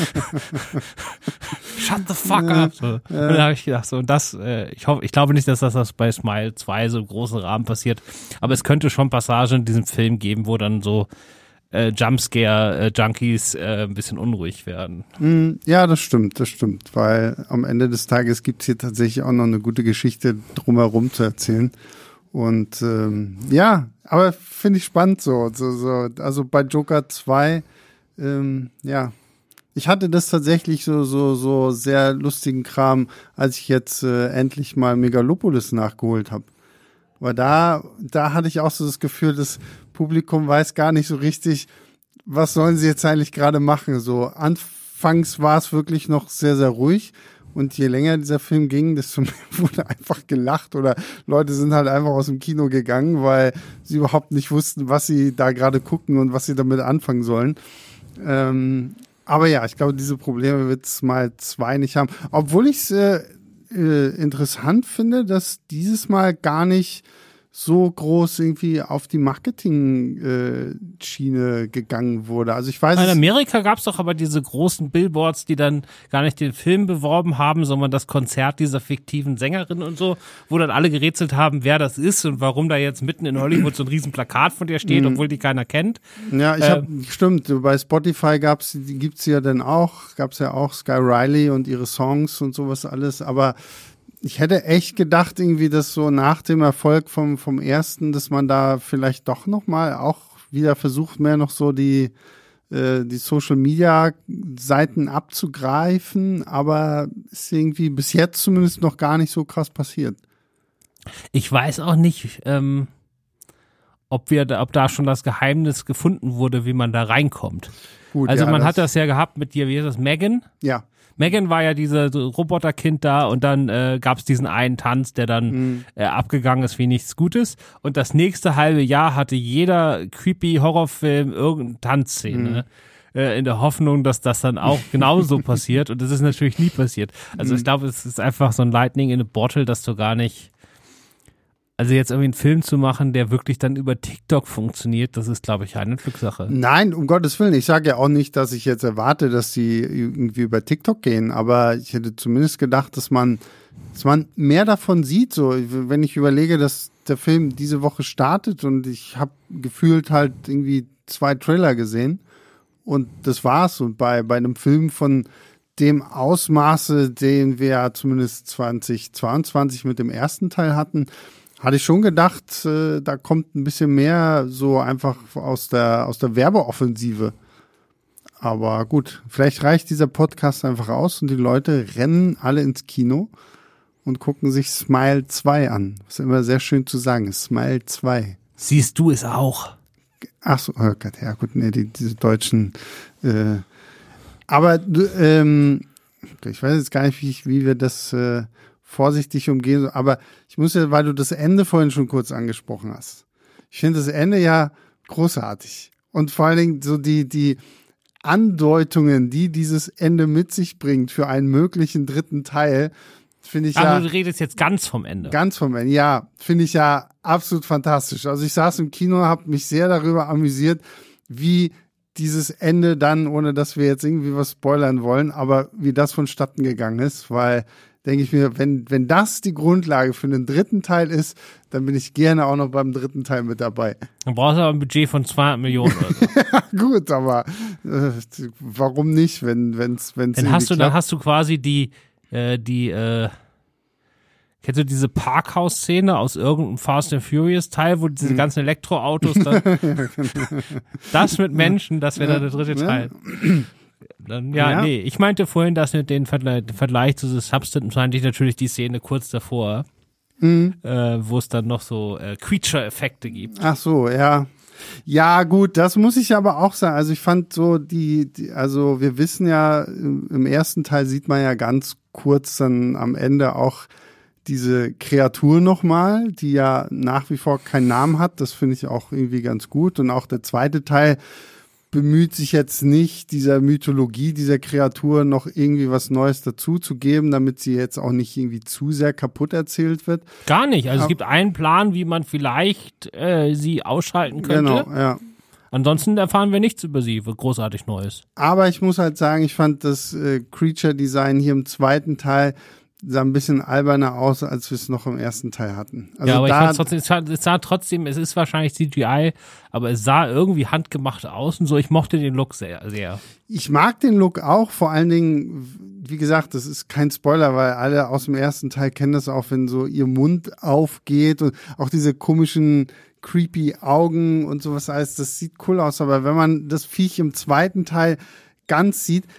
Shut the fuck ja, up. So. Ja. Und dann habe ich gedacht, so, und das, äh, ich hoffe, ich glaube nicht, dass das, das bei Smile zwei so im großen Rahmen passiert, aber es könnte schon Passagen in diesem Film geben, wo dann so äh, Jumpscare-Junkies äh, ein bisschen unruhig werden. Ja, das stimmt, das stimmt, weil am Ende des Tages gibt's hier tatsächlich auch noch eine gute Geschichte drumherum zu erzählen. Und ähm, ja, aber finde ich spannend so, so, so. Also bei Joker zwei, ähm, ja, Ich hatte das tatsächlich so so so sehr lustigen Kram, als ich jetzt äh, endlich mal Megalopolis nachgeholt habe. Weil da da hatte ich auch so das Gefühl, das Publikum weiß gar nicht so richtig, was sollen sie jetzt eigentlich gerade machen. So anfangs war es wirklich noch sehr sehr ruhig und je länger dieser Film ging, desto mehr wurde einfach gelacht oder Leute sind halt einfach aus dem Kino gegangen, weil sie überhaupt nicht wussten, was sie da gerade gucken und was sie damit anfangen sollen. Ähm, Aber ja, ich glaube, diese Probleme wird Smile zwei nicht haben. Obwohl ich es äh, äh, interessant finde, dass dieses Mal gar nicht so groß irgendwie auf die Marketing-Schiene äh, gegangen wurde. Also ich weiß. In Amerika gab es doch aber diese großen Billboards, die dann gar nicht den Film beworben haben, sondern das Konzert dieser fiktiven Sängerin und so, wo dann alle gerätselt haben, wer das ist und warum da jetzt mitten in Hollywood so ein riesen Plakat von dir steht, obwohl die keiner kennt. Ja, ich hab, äh, stimmt, bei Spotify gab's, die gibt's ja dann auch, gab's ja auch Sky Riley und ihre Songs und sowas alles, aber ich hätte echt gedacht, irgendwie, dass so nach dem Erfolg vom, vom ersten, dass man da vielleicht doch nochmal auch wieder versucht, mehr noch so die, äh, die Social Media Seiten abzugreifen, aber ist irgendwie bis jetzt zumindest noch gar nicht so krass passiert. Ich weiß auch nicht, ähm, ob wir, ob da schon das Geheimnis gefunden wurde, wie man da reinkommt. Gut, also ja, man das hat das ja gehabt mit dir, wie ist das, Megan? Ja. Megan war ja diese so Roboterkind da und dann äh, gab es diesen einen Tanz, der dann mhm. äh, abgegangen ist wie nichts Gutes. Und das nächste halbe Jahr hatte jeder creepy Horrorfilm irgendeine Tanzszene. Mhm. Äh, in der Hoffnung, dass das dann auch genauso passiert. Und das ist natürlich nie passiert. Also mhm. ich glaube, es ist einfach so ein Lightning in a Bottle, dass du gar nicht. Also jetzt irgendwie einen Film zu machen, der wirklich dann über TikTok funktioniert, das ist, glaube ich, eine Glückssache. Nein, um Gottes Willen. Ich sage ja auch nicht, dass ich jetzt erwarte, dass die irgendwie über TikTok gehen, aber ich hätte zumindest gedacht, dass man, dass man mehr davon sieht. So, wenn ich überlege, dass der Film diese Woche startet und ich habe gefühlt halt irgendwie zwei Trailer gesehen und das war's. Und bei, bei einem Film von dem Ausmaße, den wir ja zumindest zwanzig zweiundzwanzig mit dem ersten Teil hatten, hatte ich schon gedacht, äh, da kommt ein bisschen mehr so einfach aus der aus der Werbeoffensive. Aber gut, vielleicht reicht dieser Podcast einfach aus und die Leute rennen alle ins Kino und gucken sich Smile zwei an. Was immer sehr schön zu sagen ist, Smile zwei. Siehst du es auch? Ach so, oh Gott, ja gut, nee, die, diese deutschen. Äh, aber ähm, ich weiß jetzt gar nicht, wie, ich, wie wir das äh, vorsichtig umgehen, aber ich muss ja, weil du das Ende vorhin schon kurz angesprochen hast. Ich finde das Ende ja großartig. Und vor allen Dingen so die, die Andeutungen, die dieses Ende mit sich bringt für einen möglichen dritten Teil, finde ich aber ja. Du redest jetzt ganz vom Ende. Ganz vom Ende, ja. Finde ich ja absolut fantastisch. Also ich saß im Kino, habe mich sehr darüber amüsiert, wie dieses Ende dann, ohne dass wir jetzt irgendwie was spoilern wollen, aber wie das vonstatten gegangen ist, weil denke ich mir, wenn, wenn das die Grundlage für einen dritten Teil ist, dann bin ich gerne auch noch beim dritten Teil mit dabei. Dann brauchst du aber ein Budget von zweihundert Millionen oder so. Ja, gut, aber äh, warum nicht, wenn wenn's wenn's dann hast du klappt? Dann hast du quasi die äh, die äh, kennst du diese Parkhaus-Szene aus irgendeinem Fast and Furious Teil, wo diese ganzen Elektroautos dann das mit Menschen, das wäre dann der dritte Teil. Dann, ja, ja, nee, ich meinte vorhin, dass mit den Vergleich, Vergleich zu The Substance meinte ich natürlich die Szene kurz davor, mhm. äh, wo es dann noch so äh, Creature-Effekte gibt. Ach so, ja. Ja, gut, das muss ich aber auch sagen. Also ich fand so die, die also wir wissen ja, im, im ersten Teil sieht man ja ganz kurz dann am Ende auch diese Kreatur nochmal, die ja nach wie vor keinen Namen hat. Das finde ich auch irgendwie ganz gut. Und auch der zweite Teil bemüht sich jetzt nicht, dieser Mythologie dieser Kreatur noch irgendwie was Neues dazu zu geben, damit sie jetzt auch nicht irgendwie zu sehr kaputt erzählt wird. Gar nicht. Also Aber, es gibt einen Plan, wie man vielleicht äh, sie ausschalten könnte. Genau, ja. Ansonsten erfahren wir nichts über sie, großartig Neues. Aber ich muss halt sagen, ich fand das äh, Creature-Design hier im zweiten Teil sah ein bisschen alberner aus, als wir es noch im ersten Teil hatten. Also ja, aber da, ich fand trotzdem, es sah, es sah trotzdem, es ist wahrscheinlich C G I, aber es sah irgendwie handgemacht aus und so. Ich mochte den Look sehr, sehr. Ich mag den Look auch, vor allen Dingen, wie gesagt, das ist kein Spoiler, weil alle aus dem ersten Teil kennen das auch, wenn so ihr Mund aufgeht und auch diese komischen creepy Augen und sowas alles, das sieht cool aus, aber wenn man das Viech im zweiten Teil ganz sieht,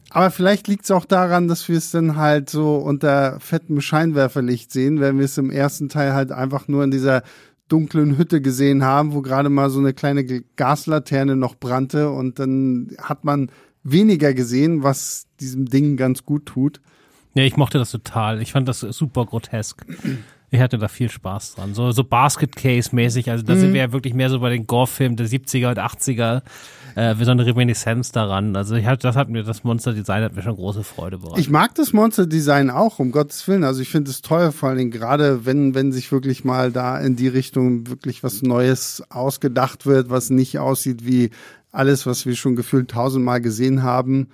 Aber vielleicht liegt es auch daran, dass wir es dann halt so unter fettem Scheinwerferlicht sehen, wenn wir es im ersten Teil halt einfach nur in dieser dunklen Hütte gesehen haben, wo gerade mal so eine kleine Gaslaterne noch brannte und dann hat man weniger gesehen, was diesem Ding ganz gut tut. Ja, ich mochte das total. Ich fand das super grotesk. Ich hatte da viel Spaß dran. So, so Basket Case-mäßig. Also da mhm. sind wir ja wirklich mehr so bei den Gore-Filmen der siebziger und achtziger. Äh, wie so eine Reminiszenz daran. Also ich hatte, das hat mir, das Monster-Design hat mir schon große Freude bereitet. Ich mag das Monster-Design auch, um Gottes Willen. Also ich finde es toll, vor allen Dingen gerade, wenn, wenn sich wirklich mal da in die Richtung wirklich was Neues ausgedacht wird, was nicht aussieht wie alles, was wir schon gefühlt tausendmal gesehen haben.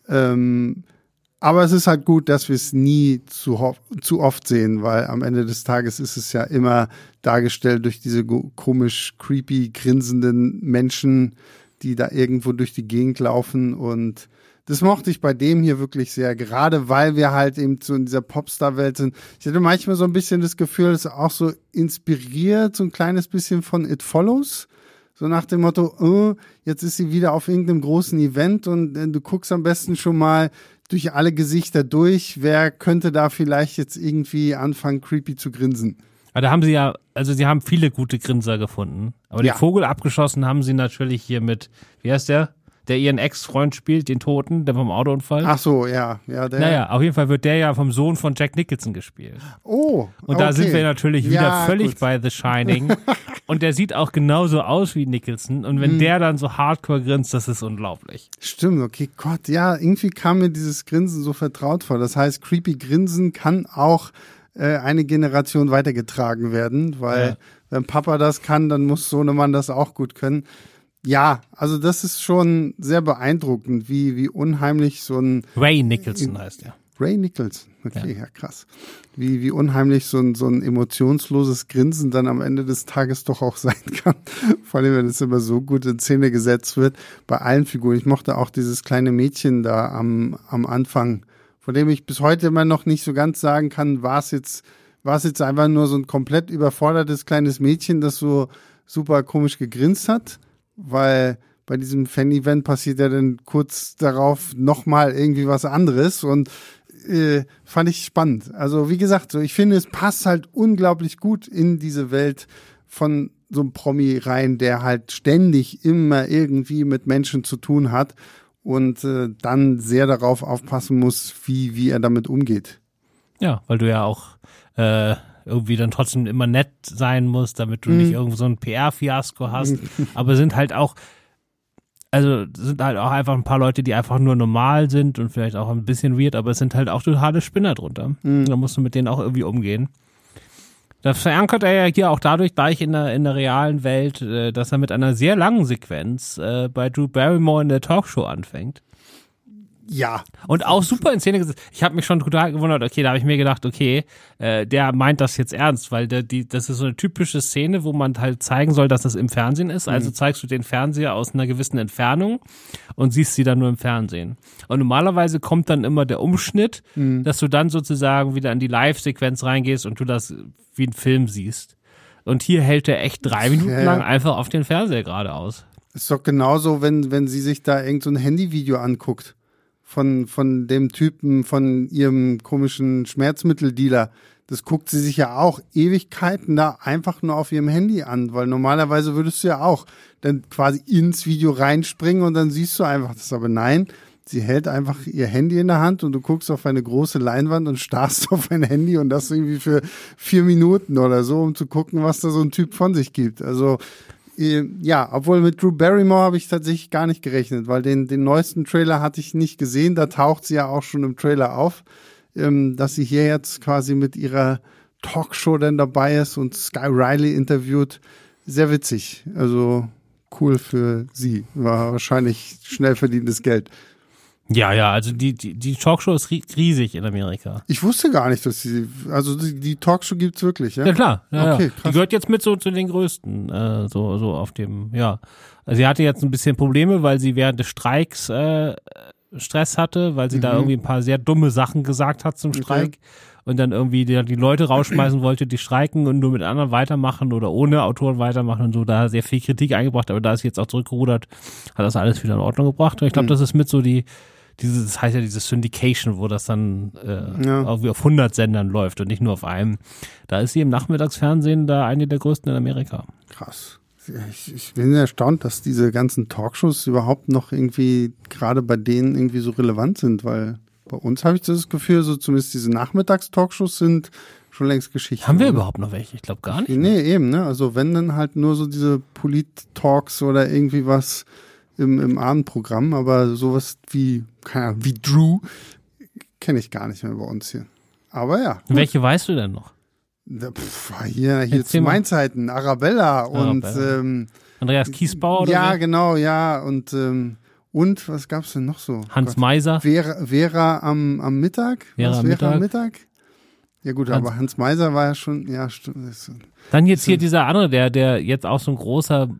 Ähm, Aber es ist halt gut, dass wir es nie zu, ho- zu oft sehen, weil am Ende des Tages ist es ja immer dargestellt durch diese go- komisch, creepy, grinsenden Menschen, die da irgendwo durch die Gegend laufen. Und das mochte ich bei dem hier wirklich sehr, gerade weil wir halt eben so in dieser Popstar-Welt sind. Ich hatte manchmal so ein bisschen das Gefühl, es ist auch so inspiriert, so ein kleines bisschen von It Follows. So nach dem Motto, oh, jetzt ist sie wieder auf irgendeinem großen Event und äh, du guckst am besten schon mal durch alle Gesichter durch, wer könnte da vielleicht jetzt irgendwie anfangen, creepy zu grinsen. Aber da haben sie ja, also sie haben viele gute Grinser gefunden. Aber Ja. den Vogel abgeschossen haben sie natürlich hier mit, wie heißt der? Der ihren Ex-Freund spielt, den Toten, der vom Autounfall. Ach so, ja. ja der, Naja, auf jeden Fall wird der ja vom Sohn von Jack Nicholson gespielt. Oh, Und da okay. sind wir natürlich wieder Ja, völlig gut. bei The Shining. Und der sieht auch genauso aus wie Nicholson. Und wenn Hm. der dann so hardcore grinst, das ist unglaublich. Stimmt, okay, Gott, ja, irgendwie kam mir dieses Grinsen so vertraut vor. Das heißt, creepy Grinsen kann auch äh, eine Generation weitergetragen werden, weil Ja. wenn Papa das kann, dann muss Sohnemann das auch gut können. Ja, also das ist schon sehr beeindruckend, wie, wie unheimlich so ein Ray Nicholson heißt er. Ray Nicholson, okay, ja, ja krass. Wie, wie unheimlich so ein, so ein emotionsloses Grinsen dann am Ende des Tages doch auch sein kann. Vor allem, wenn es immer so gut in Szene gesetzt wird, bei allen Figuren. Ich mochte auch dieses kleine Mädchen da am, am Anfang, von dem ich bis heute immer noch nicht so ganz sagen kann, war es jetzt, war es jetzt einfach nur so ein komplett überfordertes kleines Mädchen, das so super komisch gegrinst hat, weil bei diesem Fan-Event passiert ja dann kurz darauf nochmal irgendwie was anderes und äh, fand ich spannend. Also wie gesagt, so ich finde, es passt halt unglaublich gut in diese Welt von so einem Promi rein, der halt ständig immer irgendwie mit Menschen zu tun hat und äh, dann sehr darauf aufpassen muss, wie, wie er damit umgeht. Ja, weil du ja auch äh, irgendwie dann trotzdem immer nett sein musst, damit du Mhm. nicht irgendwo so ein P R-Fiasko hast. Aber sind halt auch, also sind halt auch einfach ein paar Leute, die einfach nur normal sind und vielleicht auch ein bisschen weird, aber es sind halt auch totale Spinner drunter. Mhm. Da musst du mit denen auch irgendwie umgehen. Das verankert er ja hier auch dadurch gleich in der, in der realen Welt, äh, dass er mit einer sehr langen Sequenz äh, bei Drew Barrymore in der Talkshow anfängt. Ja. Und auch super in Szene gesetzt. Ich habe mich schon total gewundert, okay, da habe ich mir gedacht, okay, äh, der meint das jetzt ernst, weil der, die, das ist so eine typische Szene, wo man halt zeigen soll, dass das im Fernsehen ist. Also zeigst du den Fernseher aus einer gewissen Entfernung und siehst sie dann nur im Fernsehen. Und normalerweise kommt dann immer der Umschnitt, Mhm. dass du dann sozusagen wieder in die Live-Sequenz reingehst und du das wie ein Film siehst. Und hier hält er echt drei Minuten Ja, ja. lang einfach auf den Fernseher geradeaus. Ist doch genauso, wenn, wenn sie sich da irgend so ein Handyvideo anguckt von, von dem Typen, von ihrem komischen Schmerzmitteldealer. Das guckt sie sich ja auch Ewigkeiten da einfach nur auf ihrem Handy an, weil normalerweise würdest du ja auch dann quasi ins Video reinspringen und dann siehst du einfach das. Aber nein, sie hält einfach ihr Handy in der Hand und du guckst auf eine große Leinwand und starrst auf ein Handy und das irgendwie für vier Minuten oder so, um zu gucken, was da so ein Typ von sich gibt. Also ja, obwohl mit Drew Barrymore habe ich tatsächlich gar nicht gerechnet, weil den, den neuesten Trailer hatte ich nicht gesehen. Da taucht sie ja auch schon im Trailer auf, ähm, dass sie hier jetzt quasi mit ihrer Talkshow dann dabei ist und Sky Riley interviewt. Sehr witzig. Also cool für sie. War wahrscheinlich schnell verdientes Geld. Ja, ja, also die, die, die Talkshow ist ri- riesig in Amerika. Ich wusste gar nicht, dass sie, also die, die Talkshow gibt's wirklich, ja? Ja, klar. Ja, Okay, ja. krass. Die gehört jetzt mit so zu den größten, äh, so, so auf dem, ja. Also sie hatte jetzt ein bisschen Probleme, weil sie während des Streiks äh, Stress hatte, weil sie da Mhm. irgendwie ein paar sehr dumme Sachen gesagt hat zum Streik und dann irgendwie die, die Leute rausschmeißen wollte, die streiken und nur mit anderen weitermachen oder ohne Autoren weitermachen und so, da sehr viel Kritik eingebracht, aber da ist sie jetzt auch zurückgerudert, hat das alles wieder in Ordnung gebracht und ich glaube, Mhm. das ist mit so die dieses, das heißt ja dieses Syndication, wo das dann äh, Ja. irgendwie auf hundert Sendern läuft und nicht nur auf einem. Da ist sie im Nachmittagsfernsehen da eine der größten in Amerika. Krass. Ich, ich bin erstaunt, dass diese ganzen Talkshows überhaupt noch irgendwie gerade bei denen irgendwie so relevant sind, weil bei uns habe ich das Gefühl, so zumindest diese Nachmittags-Talkshows sind schon längst Geschichte. Haben wir oder? überhaupt noch welche? Ich glaube gar nicht. Nee, eben, ne? Also wenn dann halt nur so diese Polit-Talks oder irgendwie was im, im Abendprogramm, aber sowas wie, keine Ahnung, wie Drew kenne ich gar nicht mehr bei uns hier. Aber ja. Gut. Welche weißt du denn noch? Da, pf, hier hier Erzähl zu mal. meinen Zeiten, Arabella und Arabella. ähm, Andreas Kiesbauer oder ja, wer? genau, ja und ähm, und was gab's denn noch so? Hans Gott. Meiser. Vera, Vera am, am Mittag? Vera Was, am Vera am Mittag? Mittag? Ja gut, Hans- aber Hans Meiser war ja schon, ja stimmt. das- Dann jetzt hier dieser andere, der, der jetzt auch so ein großer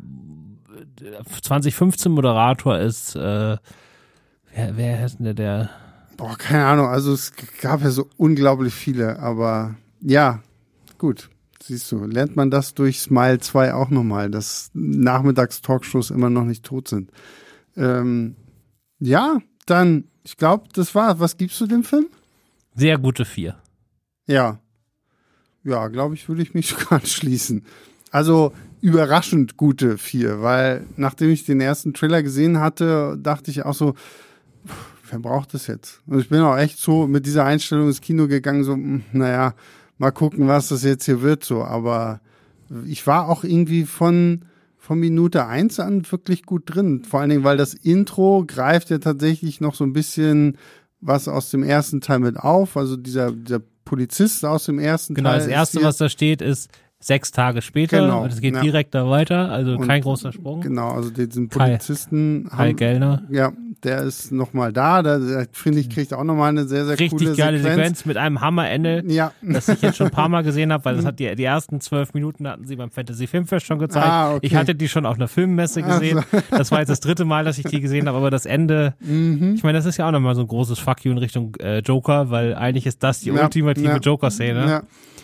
zwanzig fünfzehn Moderator ist. Äh, wer, wer ist denn der, der? Boah, keine Ahnung, also es gab ja so unglaublich viele, aber ja, gut. Siehst du, lernt man das durch Smile zwei auch nochmal, dass Nachmittags-Talkshows immer noch nicht tot sind. Ähm, ja, dann, ich glaube, das war, was gibst du dem Film? Sehr gute vier. Ja. Ja, glaube ich, würde ich mich sogar anschließen. Also überraschend gute vier, weil nachdem ich den ersten Trailer gesehen hatte, dachte ich auch so, pff, wer braucht das jetzt? Und ich bin auch echt so mit dieser Einstellung ins Kino gegangen, so, mh, naja, mal gucken, was das jetzt hier wird, so. Aber ich war auch irgendwie von, von Minute eins an wirklich gut drin. Vor allen Dingen, weil das Intro greift ja tatsächlich noch so ein bisschen was aus dem ersten Teil mit auf. Also dieser, dieser Polizist aus dem ersten Genau, Teil. das erste, ist hier, was da steht, ist sechs Tage später Genau, und es geht ja. direkt da weiter, also Und- kein großer Sprung. Genau, also diesen Kai- Polizisten Kai haben, Gellner. ja, der ist nochmal da. Da, der, finde ich, kriegt auch nochmal eine sehr, sehr Richtig coole geile Sequenz. Sequenz mit einem Hammerende, Ja. das ich jetzt schon ein paar Mal gesehen habe, weil das hat die, die ersten zwölf Minuten hatten sie beim Fantasy Filmfest schon gezeigt. Ah, okay. Ich hatte die schon auf einer Filmmesse Ach gesehen. Das war jetzt das dritte Mal, dass ich die gesehen habe, aber das Ende, Mhm. ich meine, das ist ja auch nochmal so ein großes Fuck you in Richtung äh, Joker, weil eigentlich ist das die Ja, ultimative ja. Joker-Szene. Ja.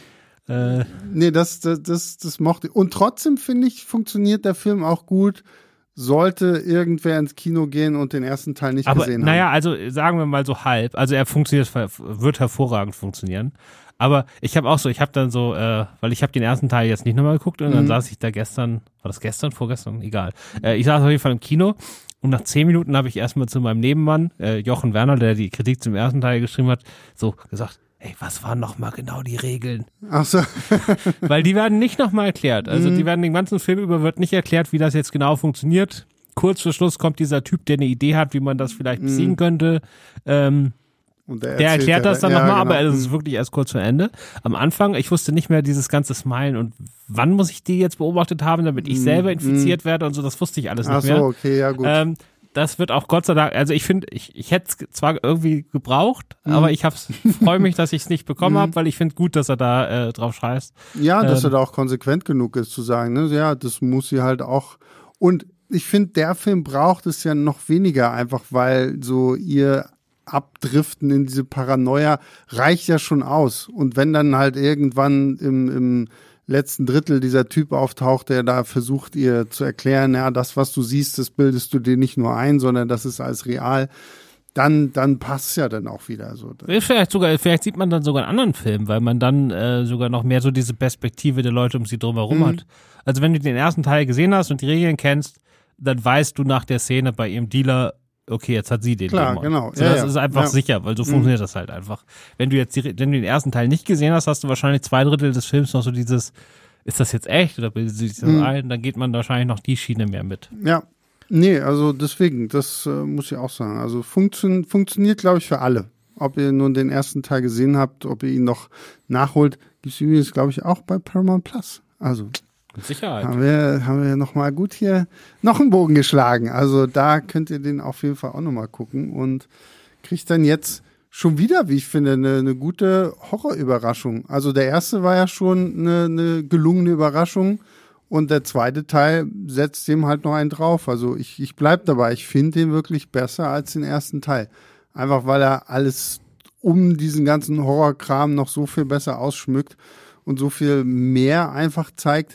Äh, Nee, das, das, das, das mochte ich. Und trotzdem, finde ich, funktioniert der Film auch gut. Sollte irgendwer ins Kino gehen und den ersten Teil nicht aber gesehen naja, haben. also sagen wir mal so halb. Also er funktioniert, wird hervorragend funktionieren. Aber ich habe auch so, ich habe dann so, äh, weil ich habe den ersten Teil jetzt nicht nochmal geguckt und dann Mhm. saß ich da gestern, war das gestern, vorgestern? Egal. Äh, ich saß auf jeden Fall im Kino und nach zehn Minuten habe ich erstmal zu meinem Nebenmann, äh, Jochen Werner, der die Kritik zum ersten Teil geschrieben hat, so gesagt, ey, was waren nochmal genau die Regeln? Ach so. Weil die werden nicht nochmal erklärt. Also Mhm. die werden den ganzen Film über, wird nicht erklärt, wie das jetzt genau funktioniert. Kurz vor Schluss kommt dieser Typ, der eine Idee hat, wie man das vielleicht Mhm. besiegen könnte. Ähm, Und der erzählt erklärt ja- das dann ja, nochmal, genau. aber es ist wirklich erst kurz vor Ende. Am Anfang, ich wusste nicht mehr dieses ganze Smilen und wann muss ich die jetzt beobachtet haben, damit ich Mhm. selber infiziert werde und so, das wusste ich alles Ach nicht so, mehr. okay, ja gut. Ähm, das wird auch Gott sei Dank, also ich finde, ich, ich hätte es zwar irgendwie gebraucht, Mhm. aber ich hab's, freue mich, dass ich es nicht bekommen habe, weil ich finde gut, dass er da äh, drauf scheißt. Ja, dass ähm, er da auch konsequent genug ist zu sagen, ne? Ja, das muss sie halt auch. Und ich finde, der Film braucht es ja noch weniger, einfach weil so ihr Abdriften in diese Paranoia reicht ja schon aus. Und wenn dann halt irgendwann im, im letzten Drittel dieser Typ auftaucht, der da versucht, ihr zu erklären, ja, das, was du siehst, das bildest du dir nicht nur ein, sondern das ist alles real, dann, dann passt es ja dann auch wieder so. Vielleicht sogar, vielleicht sieht man dann sogar einen anderen Film, weil man dann äh, sogar noch mehr so diese Perspektive der Leute um sie drumherum Mhm. hat. Also wenn du den ersten Teil gesehen hast und die Regeln kennst, dann weißt du nach der Szene bei ihrem Dealer, okay, jetzt hat sie den Klar, Dämon. genau. So, Ja, das ja. ist einfach Ja. sicher, weil so Mhm. funktioniert das halt einfach. Wenn du jetzt die, wenn du den ersten Teil nicht gesehen hast, hast du wahrscheinlich zwei Drittel des Films noch so dieses, ist das jetzt echt oder bildet sie sich das Mhm. ein? Dann geht man wahrscheinlich noch die Schiene mehr mit. Ja, nee, also deswegen, das äh, muss ich auch sagen. Also funktio- funktioniert, glaube ich, für alle. Ob ihr nun den ersten Teil gesehen habt, ob ihr ihn noch nachholt, gibt es übrigens, glaube ich, auch bei Paramount Plus. Also Mit Sicherheit. haben wir, haben wir nochmal gut hier noch einen Bogen geschlagen. Also da könnt ihr den auf jeden Fall auch nochmal gucken und kriegt dann jetzt schon wieder, wie ich finde, eine, eine gute Horrorüberraschung. Also der erste war ja schon eine, eine gelungene Überraschung und der zweite Teil setzt dem halt noch einen drauf. Also ich, ich bleib dabei, ich finde den wirklich besser als den ersten Teil. Einfach weil er alles um diesen ganzen Horrorkram noch so viel besser ausschmückt und so viel mehr einfach zeigt,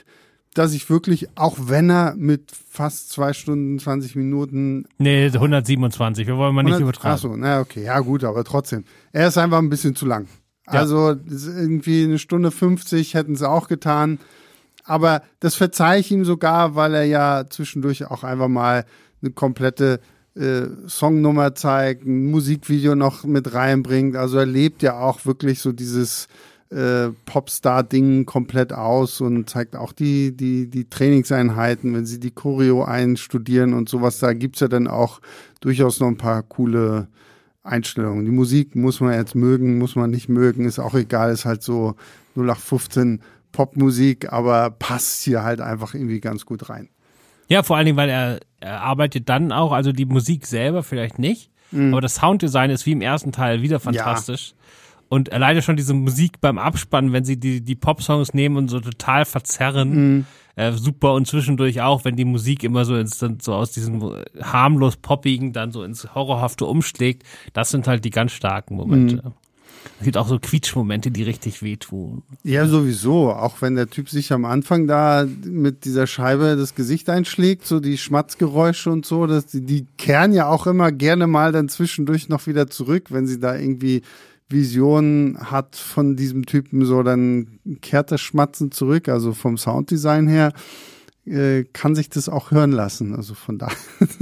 dass ich wirklich, auch wenn er mit fast zwei Stunden, zwanzig Minuten. Nee, hundertsiebenundzwanzig, wir wollen mal nicht übertreiben. Achso, na okay, ja gut, aber trotzdem. Er ist einfach ein bisschen zu lang. Ja. Also irgendwie eine Stunde fünfzig hätten sie auch getan. Aber das verzeihe ich ihm sogar, weil er ja zwischendurch auch einfach mal eine komplette äh, Songnummer zeigt, ein Musikvideo noch mit reinbringt. Also er lebt ja auch wirklich so dieses äh, Popstar-Ding komplett aus und zeigt auch die, die, die Trainingseinheiten, wenn sie die Choreo einstudieren und sowas. Da gibt's ja dann auch durchaus noch ein paar coole Einstellungen. Die Musik muss man jetzt mögen, muss man nicht mögen, ist auch egal, ist halt so null acht fünfzehn Popmusik, aber passt hier halt einfach irgendwie ganz gut rein. Ja, vor allen Dingen, weil er, er arbeitet dann auch, also die Musik selber vielleicht nicht, mhm. aber das Sounddesign ist wie im ersten Teil wieder fantastisch. Ja. Und alleine schon diese Musik beim Abspannen, wenn sie die, die Pop-Songs nehmen und so total verzerren, mhm. äh, super. Und zwischendurch auch, wenn die Musik immer so, ins, so aus diesem harmlos Poppigen dann so ins Horrorhafte umschlägt, das sind halt die ganz starken Momente. Mhm. Es gibt auch so Quietschmomente, die richtig wehtun. Ja, sowieso. Auch wenn der Typ sich am Anfang da mit dieser Scheibe das Gesicht einschlägt, so die Schmatzgeräusche und so, das, die, die kehren ja auch immer gerne mal dann zwischendurch noch wieder zurück, wenn sie da irgendwie Visionen hat von diesem Typen, so dann kehrt das Schmatzen zurück. Also vom Sounddesign her äh, kann sich das auch hören lassen. Also von daher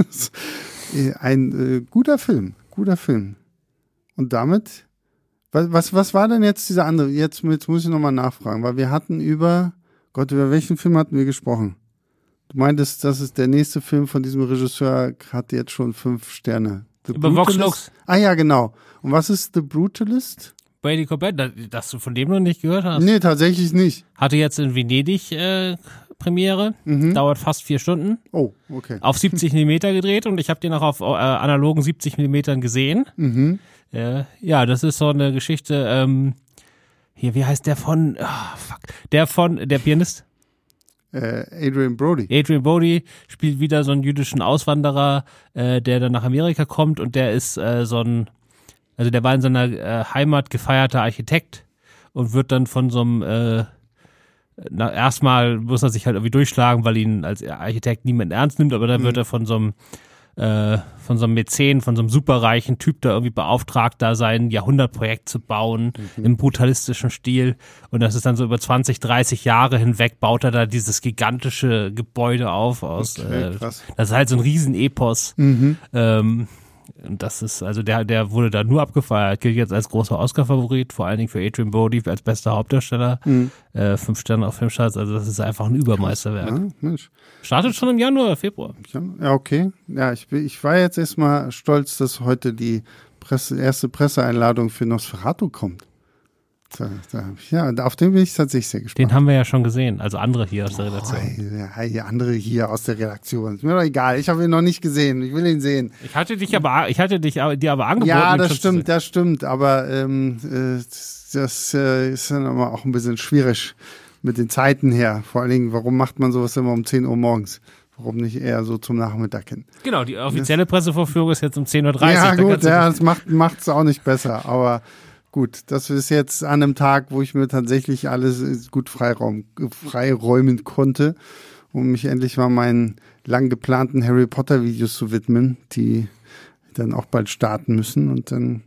ein äh, guter Film, guter Film. Und damit Was, was, was war denn jetzt dieser andere? Jetzt, jetzt muss ich nochmal nachfragen, weil wir hatten über, Gott, über welchen Film hatten wir gesprochen? Du meintest, das ist der nächste Film von diesem Regisseur, hat jetzt schon fünf Sterne. The über Vox Lux. Ah ja, genau. Und was ist The Brutalist? Brady Corbett, dass du von dem noch nicht gehört hast? Nee, tatsächlich nicht. Hatte jetzt in Venedig äh, Premiere, mhm. dauert fast vier Stunden. Oh, okay. Auf siebzig Millimeter gedreht und ich habe den auch auf äh, analogen siebzig Millimetern gesehen. Mhm. Äh, ja, das ist so eine Geschichte, ähm, hier, wie heißt der von, oh, fuck, der von, der Pianist? Äh, Adrian Brody. Adrian Brody spielt wieder so einen jüdischen Auswanderer, äh, der dann nach Amerika kommt und der ist äh, so ein, also der war in seiner äh, Heimat gefeierter Architekt und wird dann von so einem, äh, na, erstmal muss er sich halt irgendwie durchschlagen, weil ihn als Architekt niemand ernst nimmt, aber dann mhm. wird er von so einem Äh, von so einem Mäzen, von so einem superreichen Typ da irgendwie beauftragt, da sein Jahrhundertprojekt zu bauen, mhm. im brutalistischen Stil. Und das ist dann so über zwanzig, dreißig Jahre hinweg, baut er da dieses gigantische Gebäude auf. Aus, okay, äh, das ist halt so ein Riesenepos. Mhm. Ähm, und das ist, also der, der wurde da nur abgefeiert, gilt jetzt als großer Oscar-Favorit, vor allen Dingen für Adrian Brody als bester Hauptdarsteller. Mhm. Äh, fünf Sterne auf Filmcharts, also das ist einfach ein Übermeisterwerk. Ja, Mensch. Startet schon im Januar, Februar. Ja, okay. Ja, ich, ich war jetzt erstmal stolz, dass heute die Presse, erste Presseeinladung für Nosferatu kommt. Da, da, ja, auf den bin ich tatsächlich sehr gespannt. Den haben wir ja schon gesehen, also andere hier aus der Redaktion. Oh, ja, andere hier aus der Redaktion. Ist mir doch egal, ich habe ihn noch nicht gesehen, ich will ihn sehen. Ich hatte dich aber, ich hatte dich dir aber angeboten. Ja, das stimmt, das stimmt, aber ähm, äh, das äh, ist dann aber auch ein bisschen schwierig mit den Zeiten her. Vor allen Dingen, warum macht man sowas immer um zehn Uhr morgens? Warum nicht eher so zum Nachmittag hin? Genau, die offizielle Pressevorführung ist jetzt um zehn Uhr dreißig. Ja gut, ja, das macht es auch nicht besser, aber gut, das ist jetzt an einem Tag, wo ich mir tatsächlich alles gut freiraum, freiräumen konnte, um mich endlich mal meinen lang geplanten Harry Potter Videos zu widmen, die dann auch bald starten müssen und dann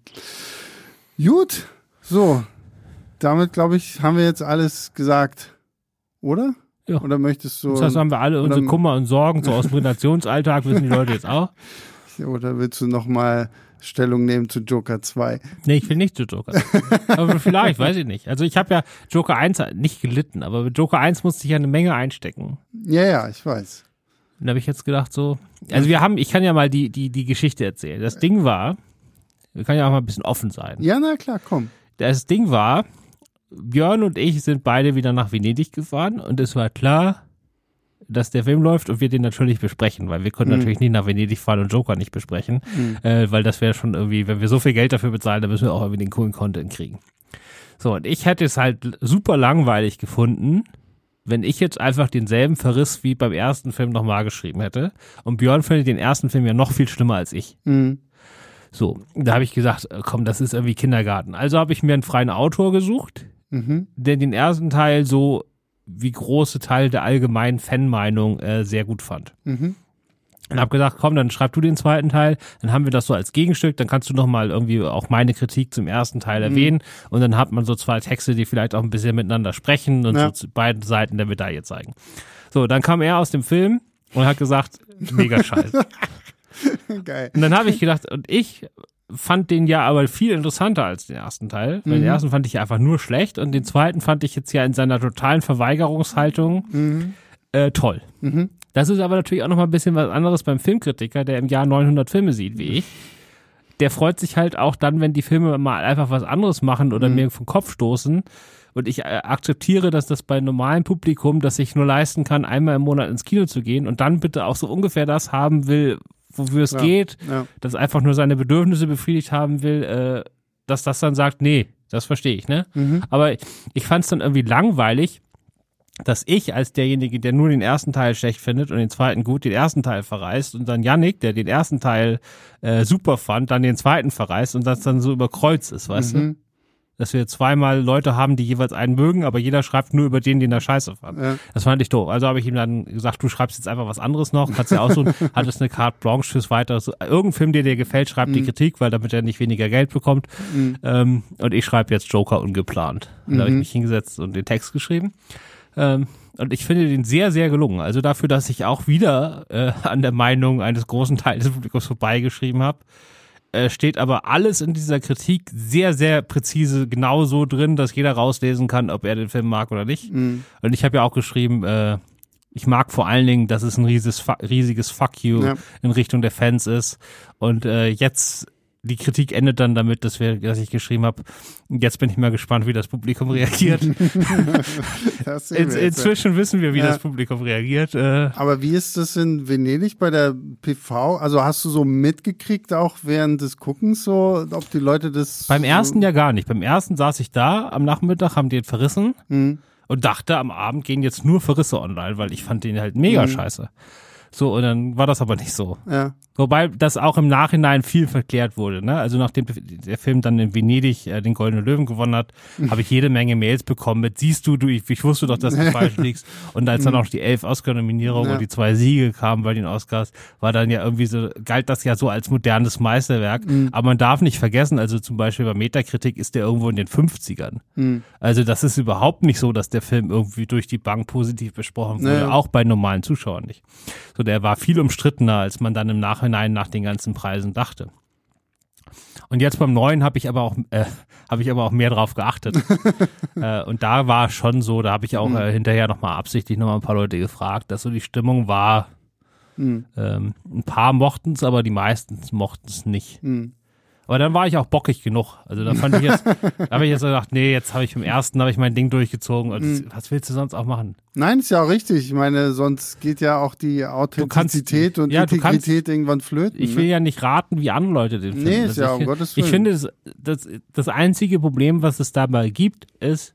gut, so, damit glaube ich, haben wir jetzt alles gesagt, oder? Ja. Oder möchtest du? Das heißt, haben wir alle unsere Kummer und Sorgen, so aus dem Redaktionsalltag, wissen die Leute jetzt auch. Oder willst du nochmal Stellung nehmen zu Joker zwei? Nee, ich will nicht zu Joker. Aber vielleicht, weiß ich nicht. Also ich habe ja Joker eins nicht gelitten, aber mit Joker eins musste ich ja eine Menge einstecken. Ja, ja, ich weiß. Und da habe ich jetzt gedacht so, also wir haben, ich kann ja mal die, die, die Geschichte erzählen. Das Ding war, wir können ja auch mal ein bisschen offen sein. Ja, na klar, komm. Das Ding war, Björn und ich sind beide wieder nach Venedig gefahren und es war klar, dass der Film läuft und wir den natürlich besprechen, weil wir können mhm. natürlich nicht nach Venedig fahren und Joker nicht besprechen, mhm. äh, weil das wäre schon irgendwie, wenn wir so viel Geld dafür bezahlen, dann müssen wir auch irgendwie den coolen Content kriegen. So, und ich hätte es halt super langweilig gefunden, wenn ich jetzt einfach denselben Verriss wie beim ersten Film nochmal geschrieben hätte und Björn findet den ersten Film ja noch viel schlimmer als ich. Mhm. So, da habe ich gesagt, komm, das ist irgendwie Kindergarten. Also habe ich mir einen freien Autor gesucht, mhm. der den ersten Teil so wie große Teil der allgemeinen Fanmeinung äh, sehr gut fand. Mhm. Und habe gesagt, komm, dann schreib du den zweiten Teil, dann haben wir das so als Gegenstück, dann kannst du nochmal irgendwie auch meine Kritik zum ersten Teil erwähnen mhm. und dann hat man so zwei Texte, die vielleicht auch ein bisschen miteinander sprechen und ja. so beide Seiten der Medaille zeigen. So, dann kam er aus dem Film und hat gesagt, mega scheiße. Geil. Und dann habe ich gedacht, und ich fand den ja aber viel interessanter als den ersten Teil, weil mhm. den ersten fand ich ja einfach nur schlecht und den zweiten fand ich jetzt ja in seiner totalen Verweigerungshaltung mhm. äh, toll. Mhm. Das ist aber natürlich auch noch mal ein bisschen was anderes beim Filmkritiker, der im Jahr neunhundert Filme sieht, wie ich. Der freut sich halt auch dann, wenn die Filme mal einfach was anderes machen oder mhm. mir vom Kopf stoßen. Und ich äh, akzeptiere, dass das bei normalem Publikum, das sich nur leisten kann, einmal im Monat ins Kino zu gehen und dann bitte auch so ungefähr das haben will, wofür es ja, geht, ja. dass einfach nur seine Bedürfnisse befriedigt haben will, äh, dass das dann sagt, nee, das verstehe ich, ne? Mhm. Aber ich fand es dann irgendwie langweilig, dass ich als derjenige, der nur den ersten Teil schlecht findet und den zweiten gut, den ersten Teil verreißt und dann Yannick, der den ersten Teil äh, super fand, dann den zweiten verreißt und das dann so überkreuzt ist, weißt mhm. du? Dass wir zweimal Leute haben, die jeweils einen mögen, aber jeder schreibt nur über den, den er scheiße fand. Ja. Das fand ich doof. Also habe ich ihm dann gesagt, du schreibst jetzt einfach was anderes noch, kannst ja auch so, hattest eine Carte Blanche fürs Weitere. So, irgendein Film, der dir gefällt, schreib mhm. die Kritik, weil damit er nicht weniger Geld bekommt. Mhm. Ähm, und ich schreibe jetzt Joker ungeplant. Und mhm. da habe ich mich hingesetzt und den Text geschrieben. Ähm, und ich finde den sehr, sehr gelungen. Also dafür, dass ich auch wieder äh, an der Meinung eines großen Teils des Publikums vorbeigeschrieben habe, äh, steht aber alles in dieser Kritik sehr, sehr präzise genau so drin, dass jeder rauslesen kann, ob er den Film mag oder nicht. Mhm. Und ich habe ja auch geschrieben, äh, ich mag vor allen Dingen, dass es ein riesiges, riesiges Fuck you ja. in Richtung der Fans ist. Und äh, jetzt die Kritik endet dann damit, dass wir, dass ich geschrieben habe, jetzt bin ich mal gespannt, wie das Publikum reagiert. das in, inzwischen wissen wir, wie ja. das Publikum reagiert. Äh, Aber wie ist das in Venedig bei der P V? Also hast du so mitgekriegt, auch während des Guckens, so, ob die Leute das... Beim ersten so ja gar nicht. Beim ersten saß ich da, am Nachmittag haben die den verrissen mhm. und dachte, am Abend gehen jetzt nur Verrisse online, weil ich fand den halt mega mhm. scheiße. So, und dann war das aber nicht so. Ja. Wobei das auch im Nachhinein viel verklärt wurde, ne? Also nachdem der Film dann in Venedig äh, den Goldenen Löwen gewonnen hat, habe ich jede Menge Mails bekommen mit, siehst du, du, ich, ich wusste doch, dass du falsch liegst. Und als dann auch die elf Oscar-Nominierungen ja. und die zwei Siege kamen bei den Oscars, war dann ja irgendwie so, galt das ja so als modernes Meisterwerk. Mhm. Aber man darf nicht vergessen, also zum Beispiel bei Metacritic ist der irgendwo in den fünfzigern. Mhm. Also das ist überhaupt nicht so, dass der Film irgendwie durch die Bank positiv besprochen wurde, ja. auch bei normalen Zuschauern nicht. So, der war viel umstrittener, als man dann im Nachhinein nach den ganzen Preisen dachte. Und jetzt beim neuen habe ich aber auch äh, habe ich aber auch mehr drauf geachtet. äh, und da war es schon so, da habe ich auch mhm. äh, hinterher nochmal absichtlich nochmal ein paar Leute gefragt, dass so die Stimmung war, mhm. ähm, ein paar mochten es, aber die meisten mochten es nicht. Mhm. Aber dann war ich auch bockig genug. Also da fand ich jetzt, da habe ich jetzt gedacht, nee, jetzt habe ich beim ersten habe ich mein Ding durchgezogen. Und mhm. was willst du sonst auch machen? Nein, ist ja auch richtig. Ich meine, sonst geht ja auch die Authentizität kannst, und ja, Integrität kannst, irgendwann flöten. Ich will ne? ja nicht raten, wie andere Leute den finden. Nee, ist also ja um Gottes Willen. Ich finde, das, das, das einzige Problem, was es dabei gibt, ist,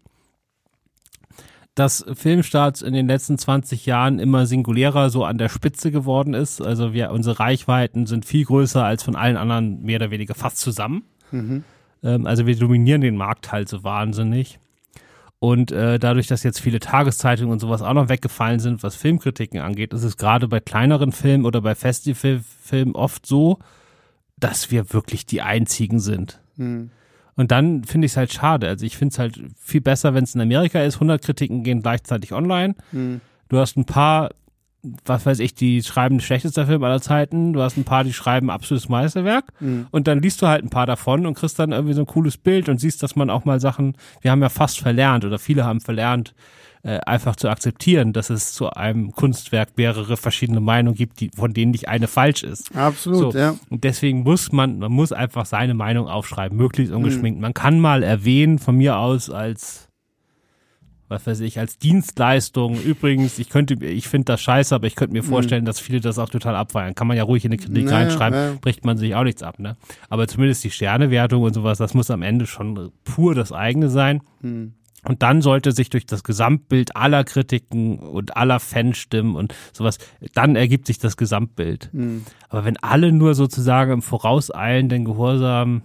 dass Filmstarts in den letzten zwanzig Jahren immer singulärer so an der Spitze geworden ist. Also wir, unsere Reichweiten sind viel größer als von allen anderen mehr oder weniger fast zusammen. Mhm. Ähm, also wir dominieren den Markt halt so wahnsinnig. Und äh, dadurch, dass jetzt viele Tageszeitungen und sowas auch noch weggefallen sind, was Filmkritiken angeht, ist es gerade bei kleineren Filmen oder bei Festivalfilmen oft so, dass wir wirklich die Einzigen sind. Mhm. Und dann finde ich es halt schade. Also ich finde es halt viel besser, wenn es in Amerika ist. hundert Kritiken gehen gleichzeitig online. Mhm. Du hast ein paar, was weiß ich, die schreiben schlechtester Film aller Zeiten. Du hast ein paar, die schreiben absolutes Meisterwerk. Mhm. Und dann liest du halt ein paar davon und kriegst dann irgendwie so ein cooles Bild und siehst, dass man auch mal Sachen, wir haben ja fast verlernt oder viele haben verlernt, äh, einfach zu akzeptieren, dass es zu einem Kunstwerk mehrere verschiedene Meinungen gibt, die, von denen nicht eine falsch ist. Absolut, so. Ja. Und deswegen muss man, man muss einfach seine Meinung aufschreiben, möglichst ungeschminkt. Mhm. Man kann mal erwähnen, von mir aus als, was weiß ich, als Dienstleistung. Übrigens, ich könnte, ich finde das scheiße, aber ich könnte mir vorstellen, mhm. dass viele das auch total abfeiern. Kann man ja ruhig in eine Kritik naja, reinschreiben, naja. bricht man sich auch nichts ab, ne? Aber zumindest die Sternewertung und sowas, das muss am Ende schon pur das eigene sein. Mhm. Und dann sollte sich durch das Gesamtbild aller Kritiken und aller Fanstimmen und sowas, dann ergibt sich das Gesamtbild. Mhm. Aber wenn alle nur sozusagen im vorauseilenden Gehorsam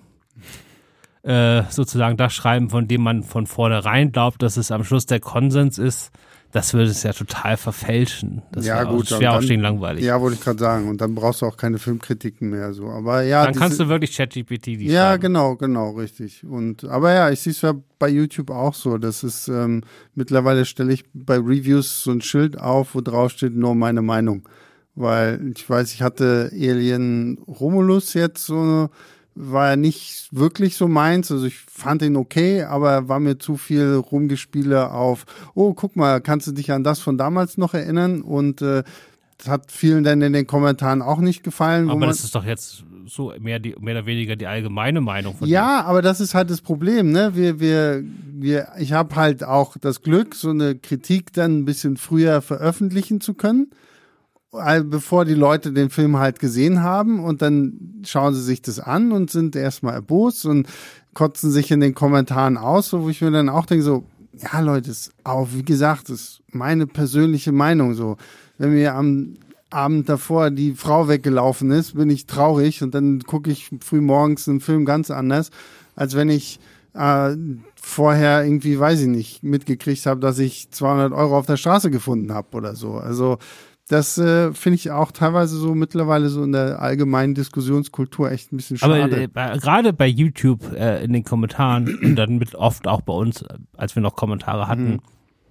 äh, sozusagen das schreiben, von dem man von vornherein glaubt, dass es am Schluss der Konsens ist, das würde es ja total verfälschen. Das ja, wäre gut, auch, wär auch dann, stehen langweilig. Ja, wollte ich gerade sagen. Und dann brauchst du auch keine Filmkritiken mehr. So. Aber ja, dann diese, kannst du wirklich ChatGPT die Ja, schreiben. genau, genau, richtig. Und aber ja, ich sehe es ja bei YouTube auch so. Das ist ähm, mittlerweile stelle ich bei Reviews so ein Schild auf, wo drauf steht, nur meine Meinung. Weil ich weiß, ich hatte Alien Romulus jetzt so, war ja nicht wirklich so meins. Also ich fand ihn okay, aber war mir zu viel Rumgespiele auf, oh, guck mal, kannst du dich an das von damals noch erinnern? Und äh, das hat vielen dann in den Kommentaren auch nicht gefallen. Aber wo man, das ist doch jetzt so mehr, die, mehr oder weniger die allgemeine Meinung von Ja, dir. Aber das ist halt das Problem, ne? Wir, wir, wir, ich habe halt auch das Glück, so eine Kritik dann ein bisschen früher veröffentlichen zu können, bevor die Leute den Film halt gesehen haben, und dann schauen sie sich das an und sind erstmal erbost und kotzen sich in den Kommentaren aus, so, wo ich mir dann auch denke, so, ja Leute, ist auch, wie gesagt, das ist meine persönliche Meinung, so. Wenn mir am Abend davor die Frau weggelaufen ist, bin ich traurig, und dann gucke ich früh morgens einen Film ganz anders, als wenn ich äh, vorher irgendwie, weiß ich nicht, mitgekriegt habe, dass ich zweihundert Euro auf der Straße gefunden habe oder so. Also das äh, finde ich auch teilweise so mittlerweile so in der allgemeinen Diskussionskultur echt ein bisschen schade. Aber äh, gerade bei YouTube äh, in den Kommentaren und dann mit oft auch bei uns, als wir noch Kommentare hatten, mhm.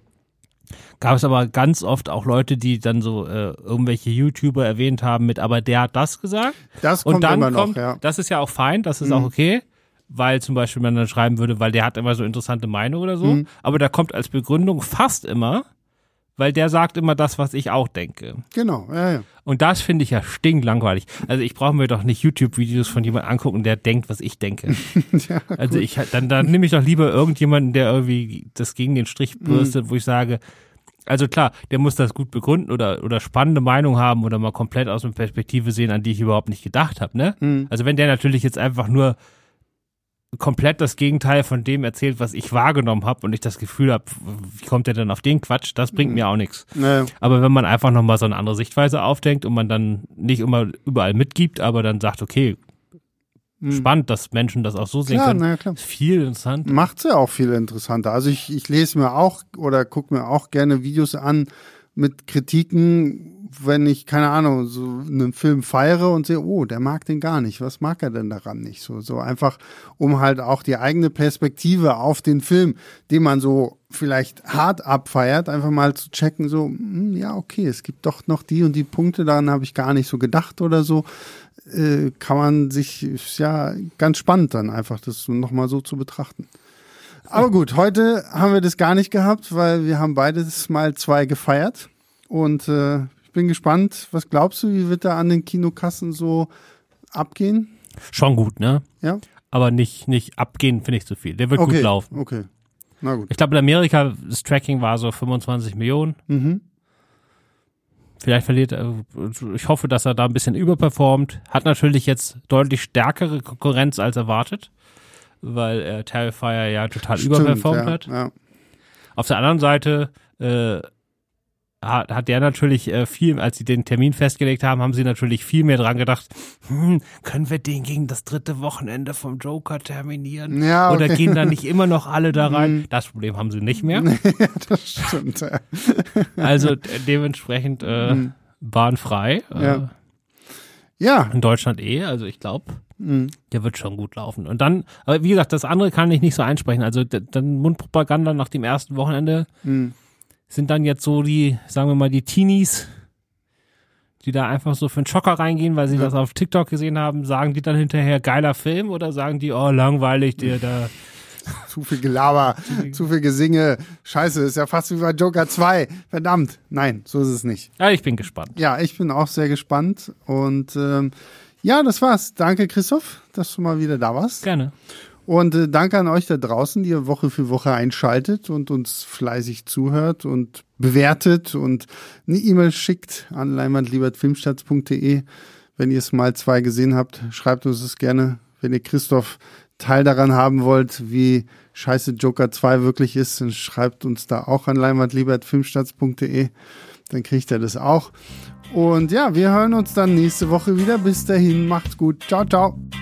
gab es aber ganz oft auch Leute, die dann so äh, irgendwelche YouTuber erwähnt haben mit, aber der hat das gesagt. Das kommt und dann immer noch, kommt, ja. Das ist ja auch fein, das ist mhm. auch okay, weil zum Beispiel man dann schreiben würde, weil der hat immer so interessante Meinung oder so, mhm. aber da kommt als Begründung fast immer, weil der sagt immer das, was ich auch denke. Genau, ja, ja. Und das finde ich ja stinklangweilig. Also ich brauche mir doch nicht YouTube-Videos von jemandem angucken, der denkt, was ich denke. ja, also ich dann, dann nehme ich doch lieber irgendjemanden, der irgendwie das gegen den Strich bürstet, mhm. wo ich sage, also klar, der muss das gut begründen oder oder spannende Meinung haben oder mal komplett aus einer Perspektive sehen, an die ich überhaupt nicht gedacht habe, ne? Mhm. Also wenn der natürlich jetzt einfach nur komplett das Gegenteil von dem erzählt, was ich wahrgenommen habe und ich das Gefühl habe, wie kommt der denn auf den Quatsch, das bringt mhm. mir auch nichts. Naja. Aber wenn man einfach nochmal so eine andere Sichtweise aufdenkt und man dann nicht immer überall mitgibt, aber dann sagt, okay, mhm. spannend, dass Menschen das auch so sehen klar, können, na, klar. Ist viel interessanter. Macht's ja auch viel interessanter. Also ich, ich lese mir auch oder gucke mir auch gerne Videos an mit Kritiken, wenn ich, keine Ahnung, so einen Film feiere und sehe, oh, der mag den gar nicht. Was mag er denn daran nicht? So, so einfach, um halt auch die eigene Perspektive auf den Film, den man so vielleicht hart abfeiert, einfach mal zu checken, so, mh, ja, okay, es gibt doch noch die und die Punkte, daran habe ich gar nicht so gedacht oder so. Äh, kann man sich, ist ja ganz spannend dann einfach, das nochmal so zu betrachten. Aber gut, heute haben wir das gar nicht gehabt, weil wir haben beides mal zwei gefeiert. Und äh, ich bin gespannt, was glaubst du, wie wird da an den Kinokassen so abgehen? Schon gut, ne? Ja. Aber nicht, nicht abgehen, finde ich zu viel. Der wird okay, gut laufen. Okay, na gut. Ich glaube, in Amerika, das Tracking war so fünfundzwanzig Millionen. Mhm. Vielleicht verliert er, ich hoffe, dass er da ein bisschen überperformt. Hat natürlich jetzt deutlich stärkere Konkurrenz als erwartet, weil äh, Terrifier ja total Stimmt, überperformt ja, hat. Ja. Auf der anderen Seite äh, hat, hat der natürlich äh, viel, als sie den Termin festgelegt haben, haben sie natürlich viel mehr dran gedacht, hm, können wir den gegen das dritte Wochenende vom Joker terminieren? Ja, okay. Oder gehen da nicht immer noch alle da rein? Das Problem haben sie nicht mehr. Ja, das stimmt. Ja. Also dementsprechend äh, mhm. bahnfrei. Äh, ja. ja. In Deutschland eh, also ich glaube, mhm. der wird schon gut laufen. Und dann, aber wie gesagt, das andere kann ich nicht so einsprechen. Also dann Mundpropaganda nach dem ersten Wochenende mhm. sind dann jetzt so die, sagen wir mal, die Teenies, die da einfach so für einen Schocker reingehen, weil sie ja. das auf TikTok gesehen haben. Sagen die dann hinterher, geiler Film, oder sagen die, oh, langweilig, der da... Zu viel Gelaber, zu viel Gesinge. Scheiße, ist ja fast wie bei Joker zwei. Verdammt. Nein, so ist es nicht. Ja, ich bin gespannt. Ja, ich bin auch sehr gespannt. Und ähm, ja, das war's. Danke, Christoph, dass du mal wieder da warst. Gerne. Und äh, danke an euch da draußen, die ihr Woche für Woche einschaltet und uns fleißig zuhört und bewertet und eine E-Mail schickt an leinwandliebert filmstarts punkt de. Wenn ihr es mal zwei gesehen habt, schreibt uns es gerne. Wenn ihr Christoph Teil daran haben wollt, wie scheiße Joker zwei wirklich ist, dann schreibt uns da auch an leinwandliebert filmstarts punkt de. Dann kriegt er das auch. Und ja, wir hören uns dann nächste Woche wieder. Bis dahin, macht's gut. Ciao, ciao.